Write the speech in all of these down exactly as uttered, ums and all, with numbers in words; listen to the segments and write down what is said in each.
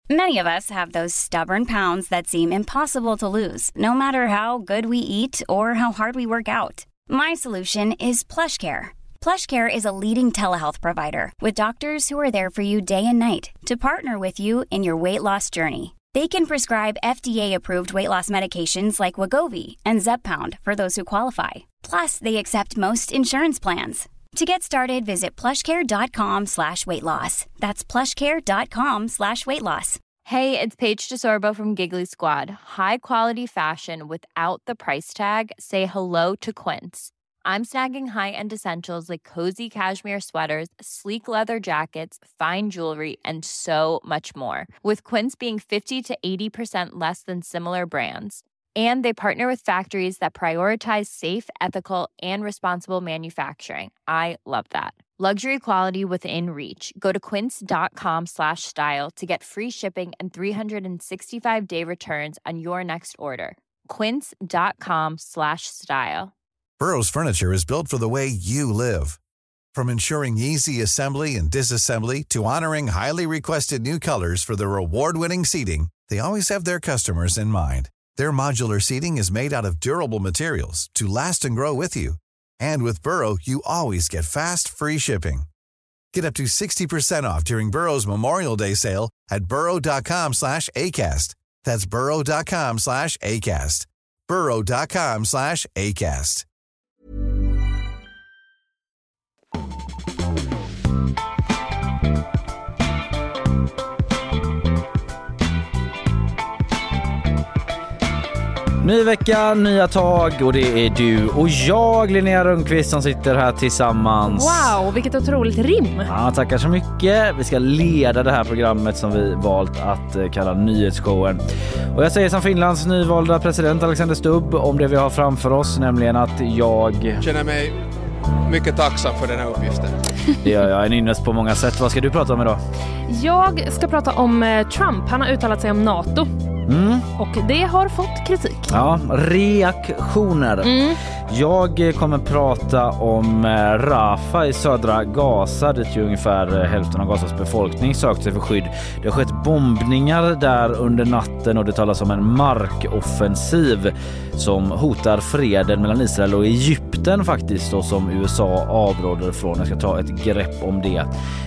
Many of us have those stubborn pounds that seem impossible to lose, no matter how good we eat or how hard we work out. My solution is PlushCare. PlushCare is a leading telehealth provider with doctors who are there for you day and night to partner with you in your weight loss journey. They can prescribe F D A-approved weight loss medications like Wegovy and Zepbound for those who qualify. Plus, they accept most insurance plans. To get started, visit plushcare.com slash weight loss. That's plushcare.com slash weight loss. Hey, it's Paige DeSorbo from Giggly Squad. High quality fashion without the price tag. Say hello to Quince. I'm snagging high-end essentials like cozy cashmere sweaters, sleek leather jackets, fine jewelry, and so much more. With Quince being fifty to eighty percent less than similar brands. And they partner with factories that prioritize safe, ethical, and responsible manufacturing. I love that. Luxury quality within reach. Go to quince.com slash style to get free shipping and three sixty-five day returns on your next order. Quince.com slash style. Burrow's furniture is built for the way you live. From ensuring easy assembly and disassembly to honoring highly requested new colors for their award-winning seating, they always have their customers in mind. Their modular seating is made out of durable materials to last and grow with you. And with Burrow, you always get fast, free shipping. Get up to sixty percent off during Burrow's Memorial Day sale at burrow.com slash ACAST. That's burrow.com slash ACAST. burrow.com slash ACAST. Ny vecka, nya tag och det är du och jag, Linnea Rundqvist, som sitter här tillsammans. Wow, vilket otroligt rim. Ja, tackar så mycket. Vi ska leda det här programmet som vi valt att kalla nyhetsshowen. Och jag säger som Finlands nyvalda president Alexander Stubb om det vi har framför oss, nämligen att jag känner mig mycket tacksam för den här uppgiften. Det gör jag, en ynnest på många sätt. Vad ska du prata om idag? Jag ska prata om Trump. Han har uttalat sig om NATO. Mm. Och det har fått kritik. Ja, reaktioner. Mm. Jag kommer prata om Rafah i södra Gaza, dit ju ungefär hälften av Gazas befolkning sökt sig för skydd. Det har skett bombningar där under natten och det talas om en markoffensiv som hotar freden mellan Israel och Egypten faktiskt, och som U S A avråder från. Jag ska ta ett grepp om det.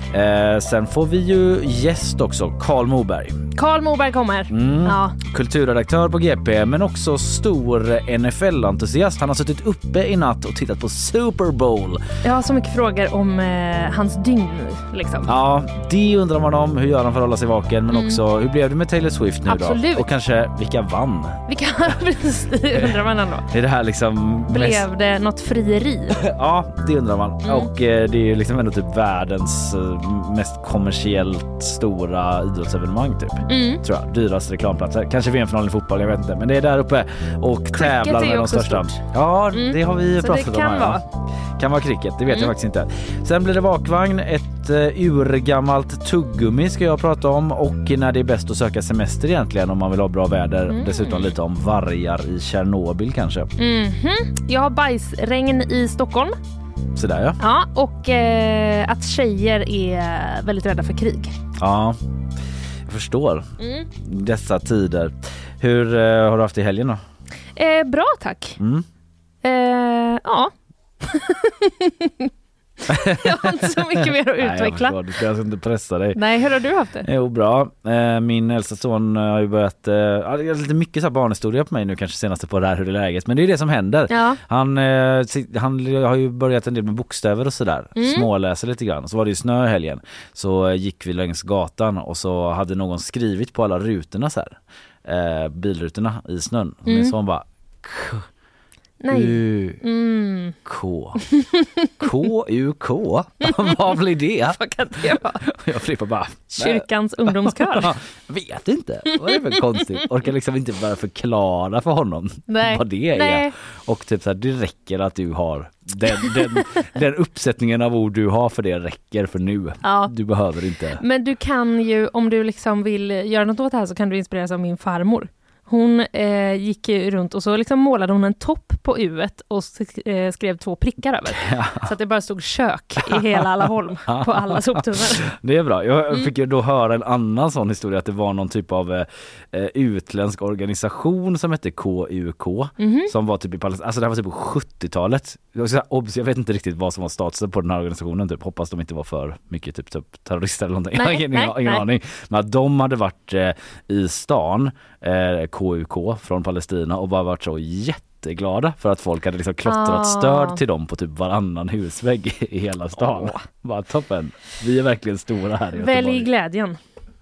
Eh, sen får vi ju gäst också, Carl Moberg. Carl Moberg kommer. Mm. Ja. Kulturredaktör på G P, men också stor N F L-entusiast. Han har suttit uppe i natt och tittat på Super Bowl. Jag har så mycket frågor om eh, hans dygn liksom. Ja, det undrar man om. Hur gör han för att hålla sig vaken? Men mm. också, hur blev det med Taylor Swift nu? Absolut. Då? Och kanske, vilka vann? Vilka, det undrar man ändå. Är det här liksom... Blev mest... det något frieri? Ja, det undrar man. Mm. Och eh, det är ju liksom ändå typ världens eh, mest kommersiellt stora idrottsevenemang typ. Mm. Tror jag. Dyraste reklamplatser. Kanske V M-final i fotboll, jag vet inte. Men det är där uppe och cricket tävlar med de största. Stort. Ja, mm. det har vi ju pratat om här. Kan vara. Kan vara cricket, det vet mm. jag faktiskt inte. Sen blir det vakvagn, ett uh, urgammalt tuggummi ska jag prata om, och när det är bäst att söka semester egentligen om man vill ha bra väder. Mm. Dessutom lite om vargar i Tjernobyl kanske. Mm-hmm. Jag har bajsregn i Stockholm. Så där ja. Ja, och eh, att tjejer är väldigt rädda för krig. Ja, jag förstår. Mm. Dessa tider. Hur uh, har du haft i helgen då? Eh, bra, tack. Mm. Eh, ja. Jag har inte så mycket mer att utveckla. Nej, du ska alltså inte pressa dig. Nej, hur har du haft det? Jo, bra. Min äldsta son har ju börjat... Ja, det är lite mycket så här barnhistoria på mig nu kanske senaste på det här hur det är läget. Men det är det som händer. Ja. Han, han har ju börjat en del med bokstäver och sådär. Mm. Småläser lite grann. Så var det ju snö i helgen. Så gick vi längs gatan och så hade någon skrivit på alla rutorna så här. Eh, bilrutorna i snön. Och min son bara... Nej. U mm. K K U K Vad blir det? Vad kan det vara? Jag flippar bara. Kyrkans ungdomskör. Vet inte. Vad är det för konstigt? Orkar liksom inte bara förklara för honom Nej. vad det är. Nej. Och typ så här, det räcker att du har den, den, den uppsättningen av ord du har, för det räcker för nu. Ja. Du behöver inte. Men du kan ju, om du liksom vill göra något åt det här, så kan du inspireras av min farmor. Hon eh, gick runt och så liksom målade hon en topp på U-et och eh, skrev två prickar över. Ja. Så att det bara stod kök i hela Allaholm på alla soptunnor. Det är bra. Jag fick ju då höra en annan sån historia att det var någon typ av eh, utländsk organisation som hette K U K mm-hmm. som var typ i Palestina. Alltså det här var typ på sjuttiotalet. Jag vet inte riktigt vad som var statusen på den här organisationen. Typ. Hoppas de inte var för mycket typ, typ terrorister eller någonting. Nej, jag har ingen, ingen aning. Men att de hade varit eh, i stan eh, K U K från Palestina och bara varit så jätteglada för att folk hade liksom klottrat ah. stöd till dem på typ varannan husvägg i hela stan. Oh. Bara toppen. Vi är verkligen stora här i Göteborg. Välj glädjen.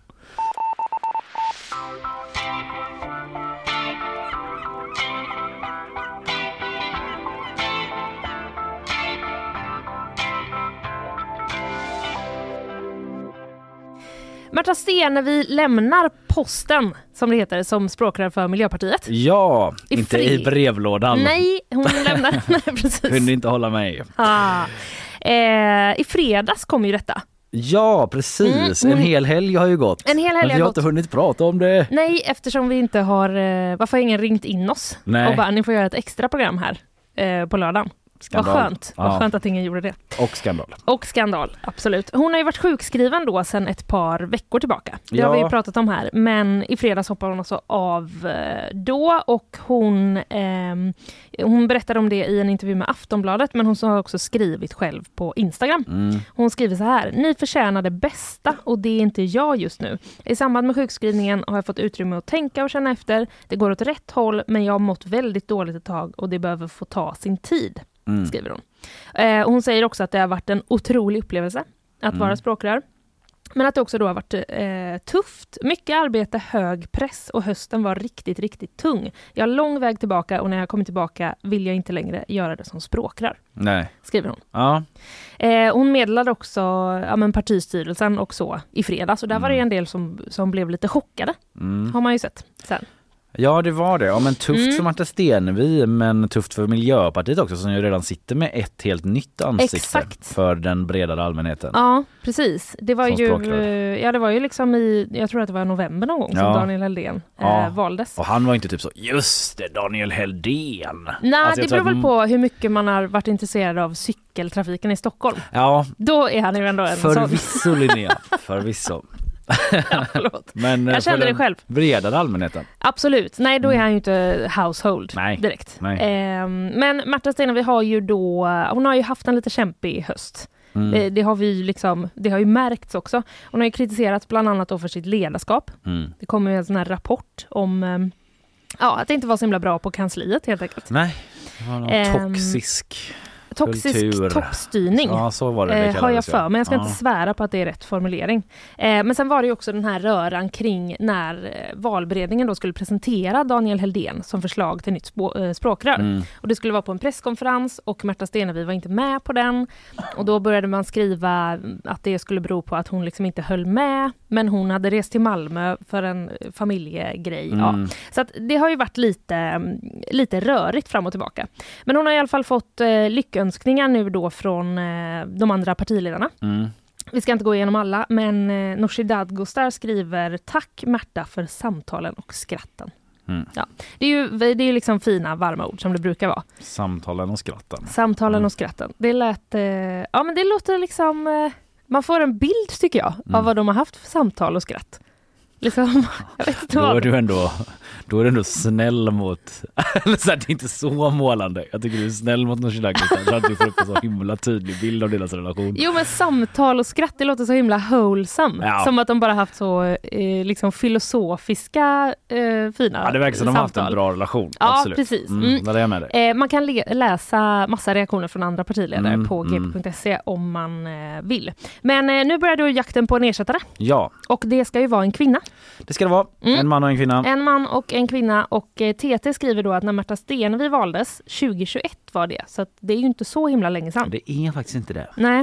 Märta Stenevi lämnar posten, som det heter, som språkrör för Miljöpartiet. Ja, I inte fri... i brevlådan. Nej, hon lämnar... Nej, precis. Kunde inte hålla mig. Ah. Eh, I fredags kom ju detta. Ja, precis. Mm, hon... En hel helg har ju gått. En hel helg har vi har gått. inte hunnit prata om det. Nej, eftersom vi inte har... Eh, varför har ingen ringt in oss? Nej. Och bara, ni får göra ett extra program här eh, på lördagen. Skandal. Vad skönt. Ja. Vad skönt att ingen gjorde det. Och skandal. Och skandal, absolut. Hon har ju varit sjukskriven då sedan ett par veckor tillbaka. Det ja. har vi ju pratat om här. Men i fredags hoppade hon alltså av då. Och hon, eh, hon berättade om det i en intervju med Aftonbladet. Men hon har också skrivit själv på Instagram. Mm. Hon skriver så här: ni förtjänar det bästa och det är inte jag just nu. I samband med sjukskrivningen har jag fått utrymme att tänka och känna efter. Det går åt rätt håll men jag har mått väldigt dåligt ett tag och det behöver få ta sin tid. Mm. Skriver hon. Eh, hon säger också att det har varit en otrolig upplevelse att mm. vara språkrör. Men att det också då har varit eh, tufft. Mycket arbete, hög press och hösten var riktigt, riktigt tung. Jag har lång väg tillbaka och när jag kommer tillbaka vill jag inte längre göra det som språkrör. Nej. Skriver hon. Ja. Eh, hon meddelade också ja, men partistyrelsen och så i fredags. Och där mm. var det en del som, som blev lite chockade. Mm. Har man ju sett sen. Ja, det var det. Ja, men tufft mm. för Märta Stenevi, men tufft för Miljöpartiet också som ju redan sitter med ett helt nytt ansikte. Exakt. För den bredare allmänheten. Ja, precis. Det var ju ja, det var ju liksom i jag tror att det var november någon gång ja. som Daniel Heldén ja. eh, valdes. Och han var inte typ så just det, Daniel Heldén. Nej, alltså, det beror väl på hur mycket man har varit intresserad av cykeltrafiken i Stockholm. Ja. Då är han ju ändå en Förvisso, Linnea. Förvisso. Ja, förlåt. Men jag kände det själv. Bredare allmänheten. Absolut. Nej, då är han ju inte household Nej. direkt. Nej. Eh, men Märta Stenevi har ju då hon har ju haft en lite kämpig höst. Mm. Det, det har vi ju liksom det har ju märkts också. Hon har ju kritiserats bland annat då för sitt ledarskap. Mm. Det kommer ju en sån här rapport om eh, ja, att det inte var så himla bra på kansliet helt enkelt. Nej. Det var någon eh, toxisk Toxisk kultur. toppstyrning ja, så var det det eh, har jag för, men jag ska ja. inte svära på att det är rätt formulering. Eh, men sen var det ju också den här röran kring när eh, valberedningen då skulle presentera Daniel Heldén som förslag till nytt spå- eh, språkrör. Mm. Och det skulle vara på en presskonferens och Märta Stenevi var inte med på den. Och då började man skriva att det skulle bero på att hon liksom inte höll med, men hon hade rest till Malmö för en familjegrej. Mm. Ja. Så att det har ju varit lite, lite rörigt fram och tillbaka. Men hon har i alla fall fått eh, lyckönskningar nu då från eh, de andra partiledarna. Mm. Vi ska inte gå igenom alla, men eh, Nooshi Dadgostar skriver tack Märta för samtalen och skratten. Mm. Ja. Det är ju det är ju liksom fina varma ord som det brukar vara. Samtalen och skratten. Samtalen mm. och skratten. Det lät eh, ja men det låter liksom eh, man får en bild tycker jag mm. av vad de har haft för samtal och skratt. Liksom, jag vet inte då är du ändå då är du ändå snäll mot eller så här, det är inte så målande. Jag tycker du är snäll mot Nooshi Dadgostar så att du får upp en så himla tydlig bild av deras relation. Jo, men samtal och skratt, det låter så himla wholesome. Ja. Som att de bara haft så eh, liksom filosofiska eh, fina ja, det verkar som de har haft en bra relation. Ja, absolut. precis. Mm, mm. Vad är med det? Eh, man kan le- läsa massa reaktioner från andra partiledare mm, på g p punkt se mm. om man eh, vill. Men eh, nu börjar då jakten på en ersättare. Ja. Och det ska ju vara en kvinna. Det ska det vara. Mm. En man och en kvinna. En man och en kvinna. Och eh, T T skriver då att när Märta Stenevi valdes, tjugohundratjugoett var det. Så att det är ju inte så himla länge sedan. Det är faktiskt inte det. Nej.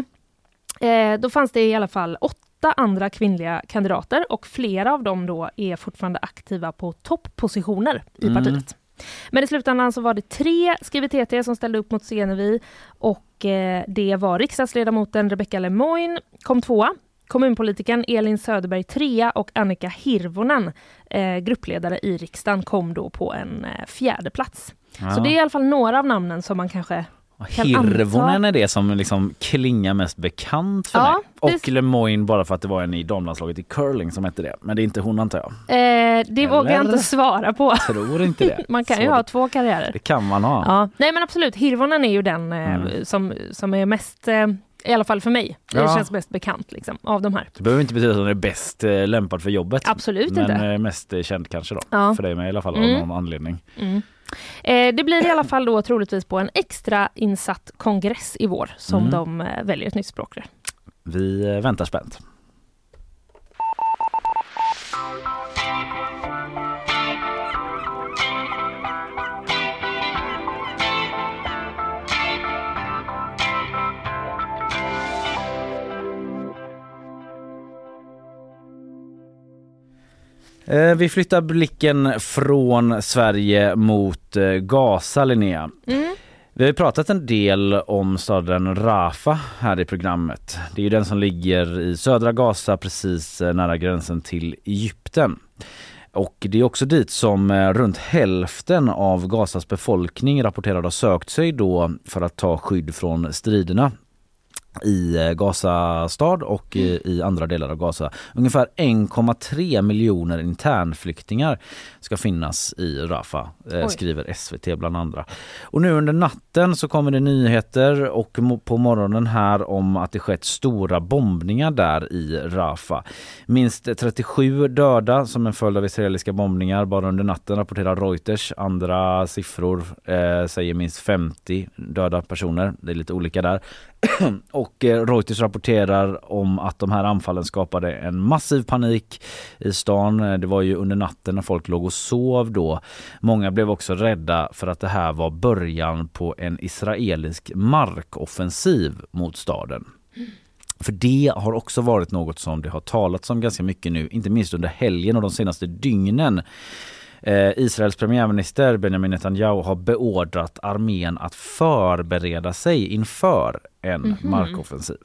Eh, då fanns det i alla fall åtta andra kvinnliga kandidater. Och flera av dem då är fortfarande aktiva på topppositioner i mm. partiet. Men i slutändan så var det tre, skriver T T, som ställde upp mot Stenevi. Och eh, det var riksdagsledamoten Rebecca Lemoine, kom tvåa. Kommunpolitiken Elin Söderberg trea och Annika Hirvonen, eh, gruppledare i riksdagen, kom då på en eh, fjärde plats. Ja. Så det är i alla fall några av namnen som man kanske kan Hirvonen anta. Är det som liksom klingar mest bekant för ja, mig. Och det... Lemoine bara för att det var en i damlandslaget i curling som hette det. Men det är inte hon, antar jag. Eh, det Eller? vågar jag inte svara på. Tror inte det. Man kan ju ha två karriärer. Det kan man ha. Ja. Nej, men absolut. Hirvonen är ju den eh, mm. som, som är mest... Eh, i alla fall för mig. Det ja. känns mest bekant liksom, av de här. Det behöver inte betyda att hon är bäst eh, lämpad för jobbet. Absolut men, inte. Men mest eh, känd kanske då. Ja. För dig med i alla fall mm. av någon anledning. Mm. Eh, det blir i alla fall då troligtvis på en extra insatt kongress i vår som mm. de eh, väljer ett nytt språkrör. Vi eh, väntar spänt. Vi flyttar blicken från Sverige mot Gaza, Linnea. Mm. Vi har ju pratat en del om staden Rafah här i programmet. Det är ju den som ligger i södra Gaza, precis nära gränsen till Egypten. Och det är också dit som runt hälften av Gazas befolkning rapporterade har sökt sig då för att ta skydd från striderna i Gaza stad och i, i andra delar av Gaza. Ungefär en komma tre miljoner internflyktingar ska finnas i Rafah, eh, skriver S V T bland andra. Och nu under natten så kommer det nyheter och mo- på morgonen här om att det skett stora bombningar där i Rafah. Minst trettiosju döda som en följd av israeliska bombningar bara under natten, rapporterar Reuters. Andra siffror eh, säger minst femtio döda personer. Det är lite olika där. Och Reuters rapporterar om att de här anfallen skapade en massiv panik i stan. Det var ju under natten när folk låg och sov då. Många blev också rädda för att det här var början på en israelisk markoffensiv mot staden. För det har också varit något som det har talats om ganska mycket nu, inte minst under helgen och de senaste dygnen. Eh, Israels premiärminister Benjamin Netanyahu har beordrat armén att förbereda sig inför en mm-hmm. markoffensiv.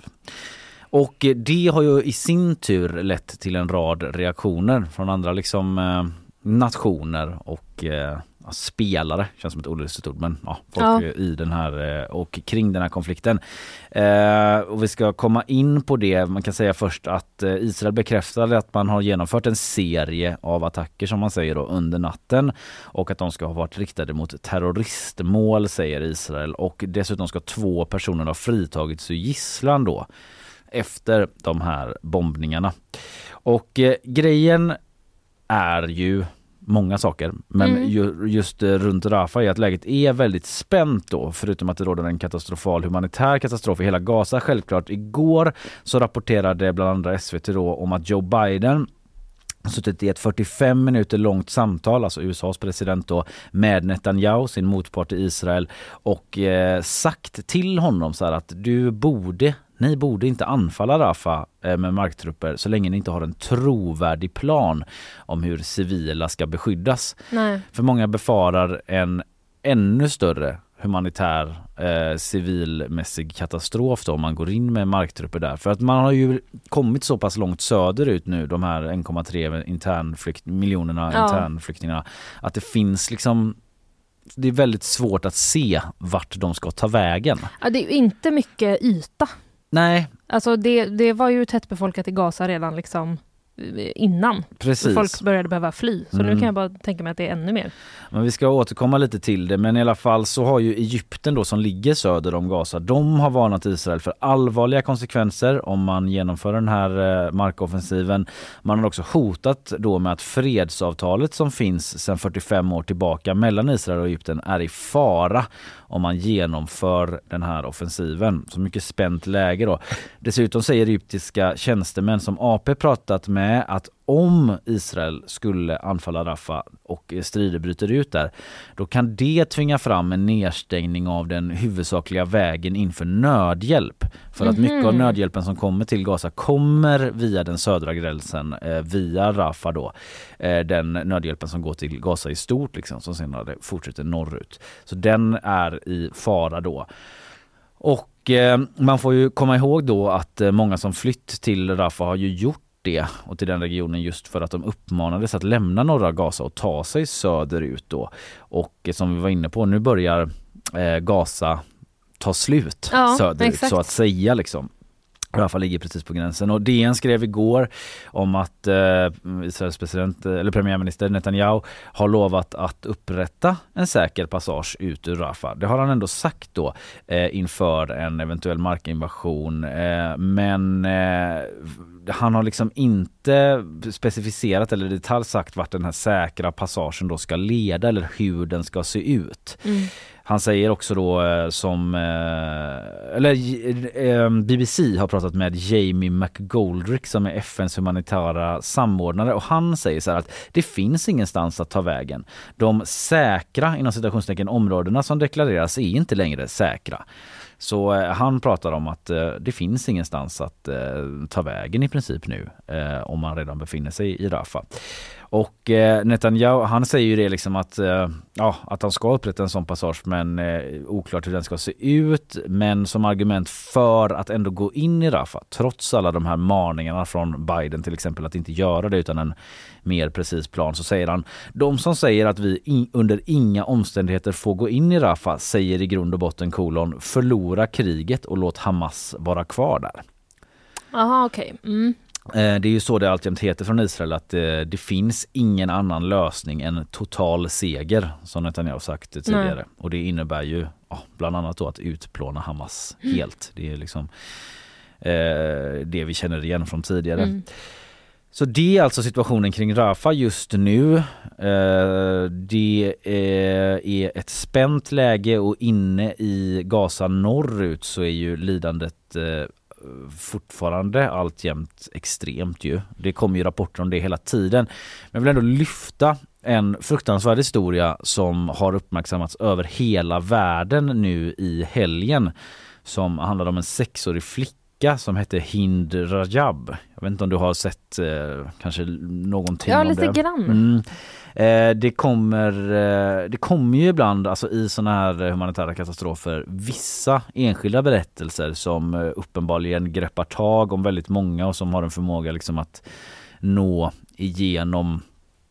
Och det har ju i sin tur lett till en rad reaktioner från andra liksom eh, nationer och eh, spelare, känns som ett olustigt ord, men ja, folk ja. i den här och kring den här konflikten. Eh, och vi ska komma in på det. Man kan säga först att eh, Israel bekräftade att man har genomfört en serie av attacker som man säger då, under natten och att de ska ha varit riktade mot terroristmål, säger Israel, och dessutom ska två personer ha fritagits ur gisslan då efter de här bombningarna. Och eh, grejen är ju många saker, men mm. ju, just runt Rafah är att läget är väldigt spänt då, förutom att det råder en katastrofal humanitär katastrof i hela Gaza. Självklart, igår så rapporterade bland andra S V T då om att Joe Biden suttit i ett fyrtiofem minuter långt samtal, alltså U S A:s president då, med Netanyahu, sin motpart i Israel, och eh, sagt till honom så här att du borde Ni borde inte anfalla Rafah med marktrupper så länge ni inte har en trovärdig plan om hur civila ska beskyddas. Nej. För många befarar en ännu större humanitär eh, civilmässig katastrof då om man går in med marktrupper där. För att man har ju kommit så pass långt söderut nu, de här en komma tre internflykt, miljonerna ja. internflyktingarna, att det finns liksom, det är väldigt svårt att se vart de ska ta vägen. Ja, det är ju inte mycket yta. Nej. Alltså det, det var ju tättbefolkat i Gaza redan liksom innan. Precis. Folk började behöva fly. Så mm. nu kan jag bara tänka mig att det är ännu mer. Men vi ska återkomma lite till det. Men i alla fall så har ju Egypten då, som ligger söder om Gaza, de har varnat Israel för allvarliga konsekvenser om man genomför den här markoffensiven. Man har också hotat då med att fredsavtalet som finns sedan fyrtiofem år tillbaka mellan Israel och Egypten är i fara om man genomför den här offensiven. Så mycket spänt läge då. Dessutom säger egyptiska tjänstemän som A P pratat med att om Israel skulle anfalla Rafah och strider bryter ut där, då kan det tvinga fram en nedstängning av den huvudsakliga vägen inför nödhjälp. För att mm-hmm. mycket av nödhjälpen som kommer till Gaza kommer via den södra gränsen, eh, via Rafah då. Eh, den nödhjälpen som går till Gaza i stort liksom, som senare fortsätter norrut. Så den är i fara då. Och Och eh, man får ju komma ihåg då att eh, många som flytt till Rafah har ju gjort det och till den regionen just för att de uppmanades att lämna norra Gaza och ta sig söderut då. Och eh, som vi var inne på, nu börjar eh, Gaza ta slut ja, söderut exakt. så att säga liksom. Rafah ligger precis på gränsen och D N skrev igår om att eh, Israels president eller premiärminister Netanyahu har lovat att upprätta en säker passage ut ur Rafah. Det har han ändå sagt då eh, inför en eventuell markinvasion, eh, men eh, han har liksom inte specificerat eller detalj sagt vart den här säkra passagen då ska leda eller hur den ska se ut. Mm. Han säger också då som, eller B B C har pratat med Jamie McGoldrick som är F N:s humanitära samordnare och han säger så här att det finns ingenstans att ta vägen. De säkra, inom citationstecken, områdena som deklareras är inte längre säkra. Så eh, han pratar om att eh, det finns ingenstans att eh, ta vägen i princip nu eh, om man redan befinner sig i Rafah. Och eh, Netanyahu, han säger ju det liksom att, eh, ja, att han ska upprätta en sån passage men eh, oklart hur den ska se ut. Men som argument för att ändå gå in i Rafah, trots alla de här maningarna från Biden till exempel att inte göra det utan en mer precis plan, så säger han: de som säger att vi in, under inga omständigheter får gå in i Rafah säger i grund och botten kolon förlora kriget och låt Hamas vara kvar där. Aha, okej. Okay. Mm. Det är ju så det alltjämt heter från Israel att det finns ingen annan lösning än total seger, som Netanyahu sagt tidigare. Nej. Och det innebär ju ja, bland annat då att utplåna Hamas mm. helt. Det är liksom eh, det vi känner igen från tidigare. Mm. Så det är alltså situationen kring Rafah just nu. Eh, det är, är ett spänt läge och inne i Gaza norrut så är ju lidandet eh, fortfarande alltjämt extremt ju. Det kommer ju rapporter om det hela tiden. Men jag vill ändå lyfta en fruktansvärd historia som har uppmärksammats över hela världen nu i helgen, som handlar om en sexårig flicka som heter Hind Rajab. Jag vet inte om du har sett eh, kanske någonting ja, om det. Ja, lite grann. Mm. Eh, det kommer eh, det kommer ju ibland alltså i såna här humanitära katastrofer vissa enskilda berättelser som eh, uppenbarligen greppar tag om väldigt många och som har en förmåga liksom att nå igenom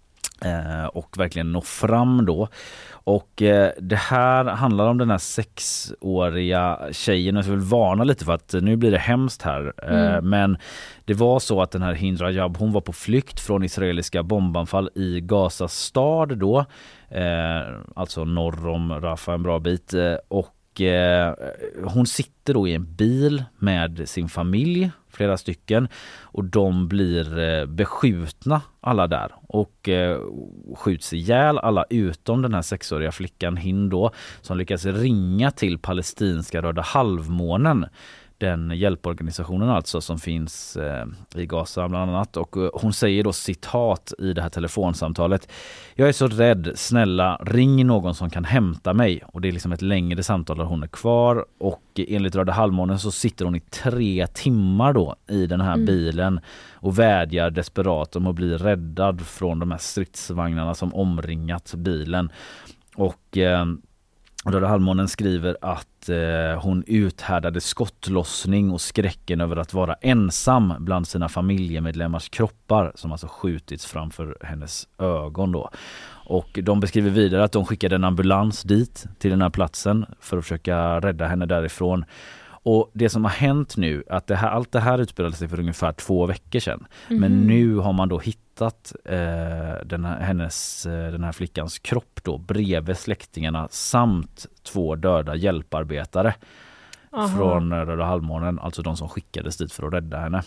eh, och verkligen nå fram då. Och eh, det här handlar om den här sexåriga tjejen. Jag vill varna lite för att nu blir det hemskt här. Mm. Eh, men det var så att den här Hind Rajab, hon var på flykt från israeliska bombanfall i Gaza stad då. Eh, alltså norr om Rafah en bra bit. Eh, och eh, hon sitter då i en bil med sin familj, flera stycken, och de blir eh, beskjutna alla där och eh, skjuts ihjäl alla utom den här sexåriga flickan Hind då, som lyckas ringa till palestinska Röda halvmånen, den hjälporganisationen alltså som finns eh, i Gaza bland annat. Och eh, hon säger då citat i det här telefonsamtalet: jag är så rädd, snälla ring någon som kan hämta mig. Och det är liksom ett längre samtal där hon är kvar, och enligt Röda halvmånen så sitter hon i tre timmar då i den här mm. bilen och vädjar desperat om att bli räddad från de här stridsvagnarna som omringat bilen. Och eh, Röda halvmånen skriver att eh, hon uthärdade skottlossning och skräcken över att vara ensam bland sina familjemedlemmars kroppar som alltså skjutits framför hennes ögon då. Och de beskriver vidare att de skickade en ambulans dit till den här platsen för att försöka rädda henne därifrån. Och det som har hänt nu, att det här, allt det här utspelade sig för ungefär två veckor sedan. Mm. Men nu har man då hittat eh, den, här, hennes, eh, den här flickans kropp då bredvid släktingarna samt två döda hjälparbetare Aha. från Röda halvmånen, alltså de som skickades dit för att rädda henne.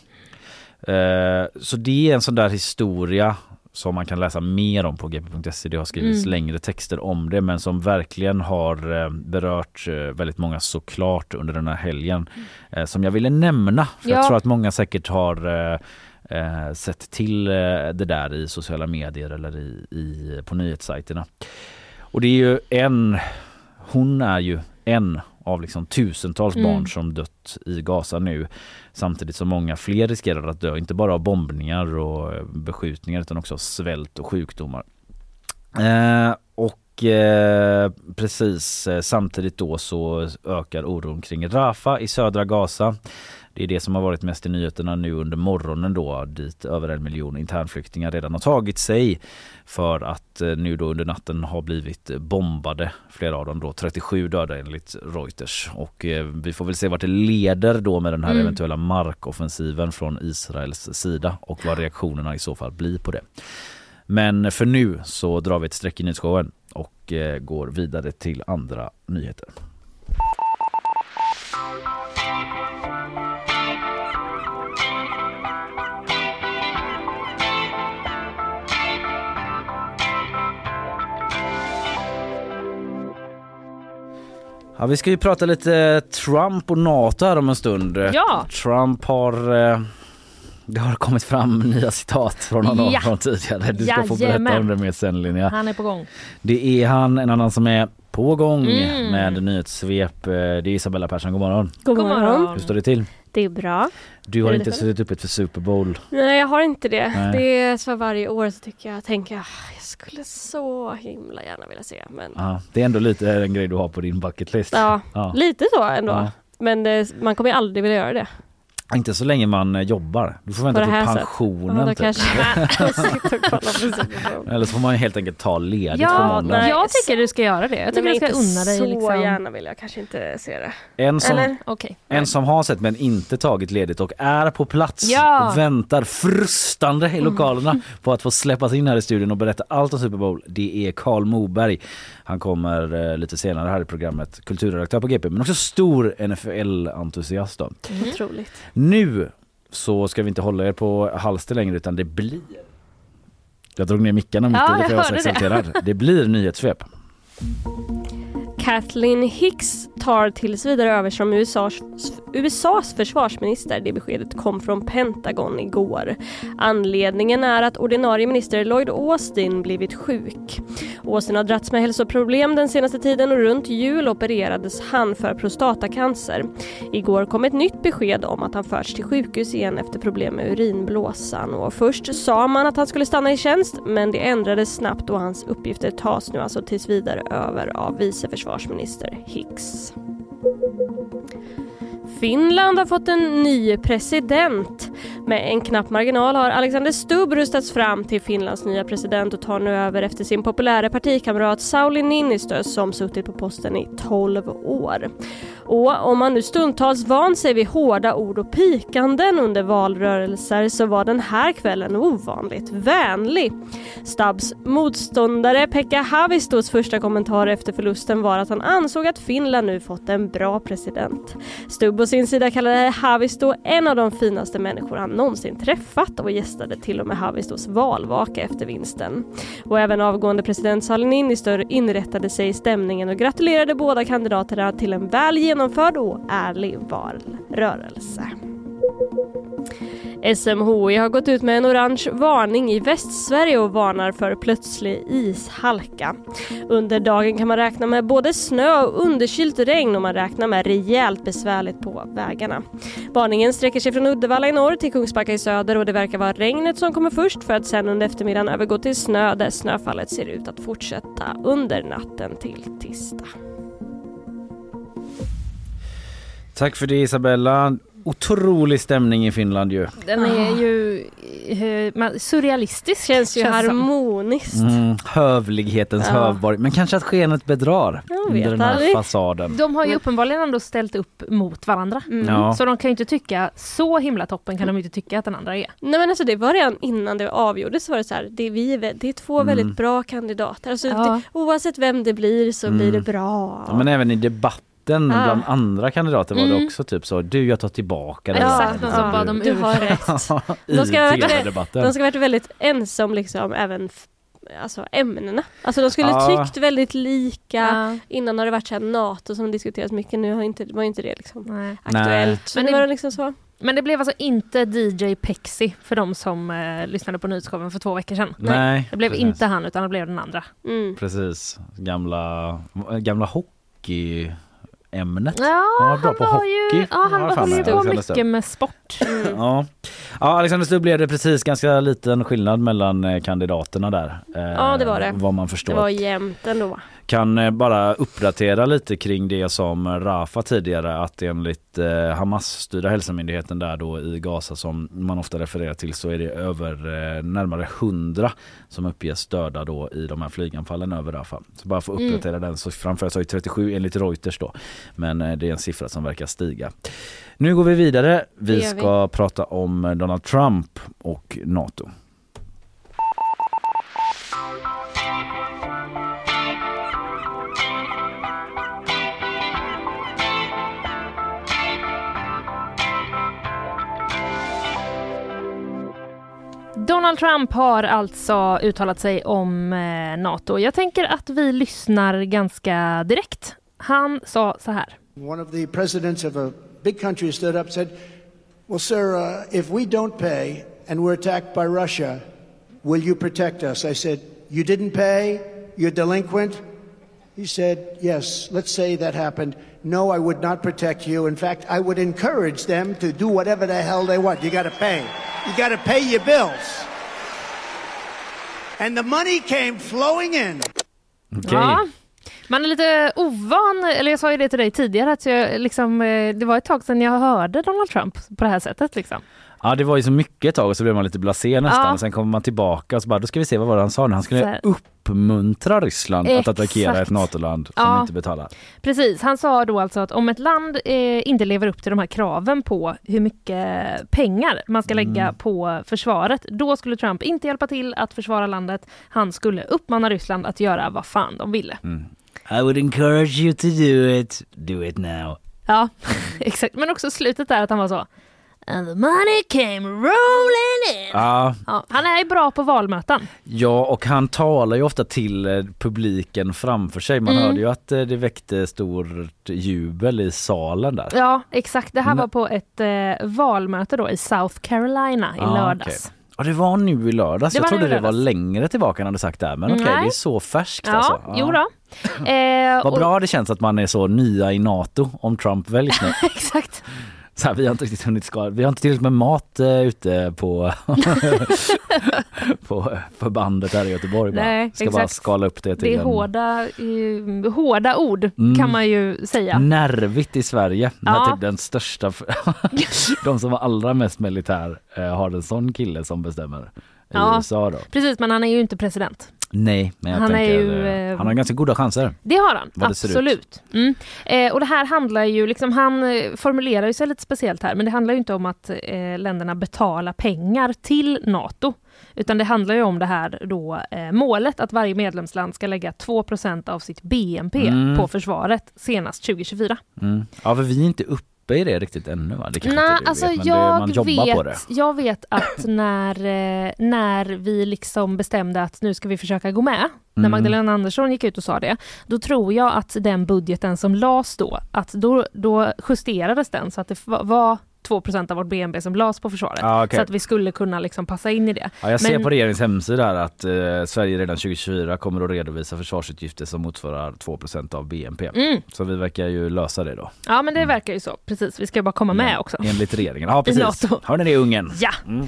Eh, så det är en sån där historia som man kan läsa mer om på g p punkt se. Det har skrivits mm. längre texter om det, men som verkligen har berört väldigt många såklart under den här helgen. Mm. Som jag ville nämna, för ja. jag tror att många säkert har eh, sett till det där i sociala medier eller i, i, på nyhetssajterna. Och det är ju en, hon är ju en av liksom tusentals mm. barn som dött i Gaza nu, samtidigt som många fler riskerar att dö, inte bara av bombningar och beskjutningar utan också av svält och sjukdomar. Eh, och Och eh, precis eh, samtidigt då så ökar oron kring Rafah i södra Gaza. Det är det som har varit mest i nyheterna nu under morgonen då, dit över en miljon internflyktingar redan har tagit sig för att eh, nu då under natten har blivit bombade. Flera av dem då, trettiosju döda enligt Reuters. Och eh, vi får väl se vart det leder då med den här mm. eventuella markoffensiven från Israels sida och vad reaktionerna i så fall blir på det. Men för nu så drar vi ett streck i nyhetsshowen och eh, går vidare till andra nyheter. Ja, vi ska ju prata lite Trump och NATO här om en stund. Ja. Trump har... Eh, det har kommit fram nya citat från honom ja. från tidigare. Du ska Jajamän. få berätta om det med sen, Linnea. Han är på gång. Det är han, en annan som är på gång mm. med nyhetssvep. Det är Isabella Persson, god morgon. God morgon. Hur står det till? Det är bra. Du har inte suttit uppe för Super Bowl. Nej, jag har inte det. Nej. Det är så varje år så tycker jag, tänker jag, jag skulle så himla gärna vilja se. Men... Ja, det är ändå lite en grej du har på din bucketlist. Ja, ja. lite så ändå. Ja. Men det, man kommer aldrig vilja göra det. Inte så länge man jobbar. Du får vänta till pensionen. Ja, typ. Eller så får man helt enkelt ta ledigt ja, på måndag. Nej, jag tycker du ska göra det. Jag tycker du ska unna dig. Så liksom. gärna vill jag kanske inte se det. En som, Eller? Okay. en som har sett men inte tagit ledigt och är på plats ja. och väntar frustande i lokalerna mm. på att få släppas in här i studion och berätta allt om Super Bowl. Det är Carl Moberg. Han kommer eh, lite senare här i programmet, kulturredaktör på G P, men också stor N F L-entusiast då. Mm. Otroligt. Nu så ska vi inte hålla er på halster längre utan det blir... Jag drog ner mickarna mitt ja, i det för jag var exalterad. Det. det blir nyhetssvep. Kathleen Hicks tar tills vidare över som U S A's, U S A's försvarsminister. Det beskedet kom från Pentagon igår. Anledningen är att ordinarie minister Lloyd Austin blivit sjuk. Austin har dragits med hälsoproblem den senaste tiden och runt jul opererades han för prostatacancer. Igår kom ett nytt besked om att han förts till sjukhus igen efter problem med urinblåsan. Och först sa man att han skulle stanna i tjänst, men det ändrades snabbt och hans uppgifter tas nu alltså tills vidare över av viceförsvarsminister Hicks. Finland har fått en ny president. Med en knapp marginal har Alexander Stubb rustats fram till Finlands nya president och tar nu över efter sin populära partikamrat Sauli Niinistö som suttit på posten i tolv år. Och om man nu stundtals van sig vid hårda ord och pikanden under valrörelser så var den här kvällen ovanligt vänlig. Stubbs motståndare Pekka Haavistos första kommentar efter förlusten var att han ansåg att Finland nu fått en bra president. Stubb på sin sida kallade Haavisto en av de finaste människor han någonsin träffat och gästade till och med Haavistos valvaka efter vinsten. Och även avgående president Sauli Niinistö inrättade sig i stämningen och gratulerade båda kandidaterna till en väl genomförd och ärlig valrörelse. S M H I har gått ut med en orange varning i Västsverige och varnar för plötslig ishalka. Under dagen kan man räkna med både snö och underkylt regn och man räknar med rejält besvärligt på vägarna. Varningen sträcker sig från Uddevalla i norr till Kungsbacka i söder och det verkar vara regnet som kommer först för att sen under eftermiddagen övergå till snö där snöfallet ser ut att fortsätta under natten till tisdag. Tack för det, Isabella. Otrolig stämning i Finland ju. Den är ju uh, surrealistisk. Känns ju känns harmoniskt. Mm, hövlighetens ja. hövborg. Men kanske att skenet bedrar under den här aldrig. fasaden. De har ju uppenbarligen ändå ställt upp mot varandra. Mm. Ja. Så de kan ju inte tycka, så himla toppen kan de inte tycka att den andra är. Nej men alltså det var redan innan det avgjordes så var det så här, det är, vi, det är två mm. väldigt bra kandidater. Alltså, ja. det, oavsett vem det blir så mm. blir det bra. Ja, men även i debatt. Den ah. bland andra kandidater var mm. det också typ så, du jag tar tillbaka det. Exakt, och så var de du har rätt. de ska vara de ska varit väldigt ensamma liksom även f- alltså ämnena. Alltså de skulle ah. tyckt väldigt lika. Ah. Innan har det varit så här NATO som diskuteras mycket, nu har inte var inte det liksom Nej. aktuellt. Men det var liksom så. Men det blev alltså inte D J Pexi för de som eh, lyssnade på nyhetsshowen för två veckor sedan. Nej. Det blev precis. inte han utan det blev den andra. Mm. Precis. Gamla gamla hockey ämnet. Ja, han var bra på hockey. Ju, ja, han håller ju på mycket med sport. Mm. Ja. Ja, Alexander Stubb blev det precis ganska liten skillnad mellan kandidaterna där. Ja, det var det. Vad man förstår. Det var jämnt ändå. Kan bara uppdatera lite kring det som Rafa tidigare, att enligt eh, Hamas-styrda hälsomyndigheten där då i Gaza som man ofta refererar till, så är det över eh, närmare hundra som uppges döda då i de här flyganfallen över Rafa. Så bara för att uppdatera mm. den, så framför så är trettiosju enligt Reuters då, men eh, det är en siffra som verkar stiga. Nu går vi vidare. Vi ska vi. prata om Donald Trump och NATO. Donald Trump har alltså uttalat sig om eh, NATO. Jag tänker att vi lyssnar ganska direkt. Han sa så här. One of the presidents of a big country stood up and said, well, sir, uh, if we don't pay and we're attacked by Russia, will you protect us? I said, you didn't pay? You're delinquent? He said, yes, let's say that happened. No, I would not protect you. In fact, I would encourage them to do whatever the hell they want. You got to pay. You got to pay your bills. And the money came flowing in. Okay. Ja, man är lite ovan, eller jag sa ju det till dig tidigare, att jag, liksom, det var ett tag sedan jag hörde Donald Trump på det här sättet. Liksom. Ja, det var ju så mycket ett tag och så blev man lite blasé nästan. Ja. Och sen kommer man tillbaka och så bara, då ska vi se vad var det han sa nu. Han skulle uppmuntra Ryssland Exakt. att attackera ett NATO-land som ja. inte betalar. Precis, han sa då alltså att om ett land eh, inte lever upp till de här kraven på hur mycket pengar man ska lägga mm. på försvaret, då skulle Trump inte hjälpa till att försvara landet. Han skulle uppmana Ryssland att göra vad fan de ville. Mm. I would encourage you to do it. Do it now. Ja, exakt. Men också slutet där att han var så. And the money came rolling in. Ja. Ja, han är bra på valmöten. Ja, och han talar ju ofta till eh, publiken framför sig. Man mm. hörde ju att eh, det väckte stort jubel i salen där. Ja, exakt. Det här Men... var på ett eh, valmöte då i South Carolina i ah, lördags. Okay. Ja, det var nu i lördags. Det Jag trodde det lördags. var längre tillbaka än han hade sagt där. Men okej, okay, det är så färskt ja, alltså. Ja, jo då. Eh, Vad och... bra det känns att man är så nya i NATO om Trump väljs nu. Exakt. Så här, vi har inte riktigt hunnit skala. Vi har inte tillräckligt med mat uh, ute på på förbandet här i Göteborg. Nej, bara. Ska exakt. bara skala upp det till det är en... hårda, uh, hårda ord mm. kan man ju säga. Nervigt i Sverige. Ja. När typ den största de som var allra mest militär uh, har en sån kille som bestämmer i ja, U S A då. Precis, men han är ju inte president. Nej, men jag han, tänker, är ju, eh, han har ganska goda chanser. Det har han, det absolut. Mm. Eh, och det här handlar ju, liksom, han formulerar ju sig lite speciellt här, men det handlar ju inte om att eh, länderna betalar pengar till NATO. Utan det handlar ju om det här då, eh, målet att varje medlemsland ska lägga två procent av sitt B N P mm. på försvaret senast tjugo tjugofyra. Mm. Ja, för vi är inte uppe i det riktigt ännu, va? Det kan Nej, inte alltså vet, men jag det, man jobbar vet, på det. Jag vet att när, eh, när vi liksom bestämde att nu ska vi försöka gå med, mm. när Magdalena Andersson gick ut och sa det, då tror jag att den budgeten som lades då, att då, då justerades den så att det var två procent av vårt B N P som lades på försvaret. Ah, okay. Så att vi skulle kunna liksom passa in i det. Ja, jag ser Men... på regeringens hemsida att eh, Sverige redan tjugo tjugofyra kommer att redovisa försvarsutgifter som motsvarar två procent av B N P. Mm. Så vi verkar ju lösa det då. Ja, men det mm. verkar ju så. Precis, vi ska bara komma med ja, också. Enligt regeringen. Ja, precis. Har ni det, ungen? Ja. Mm.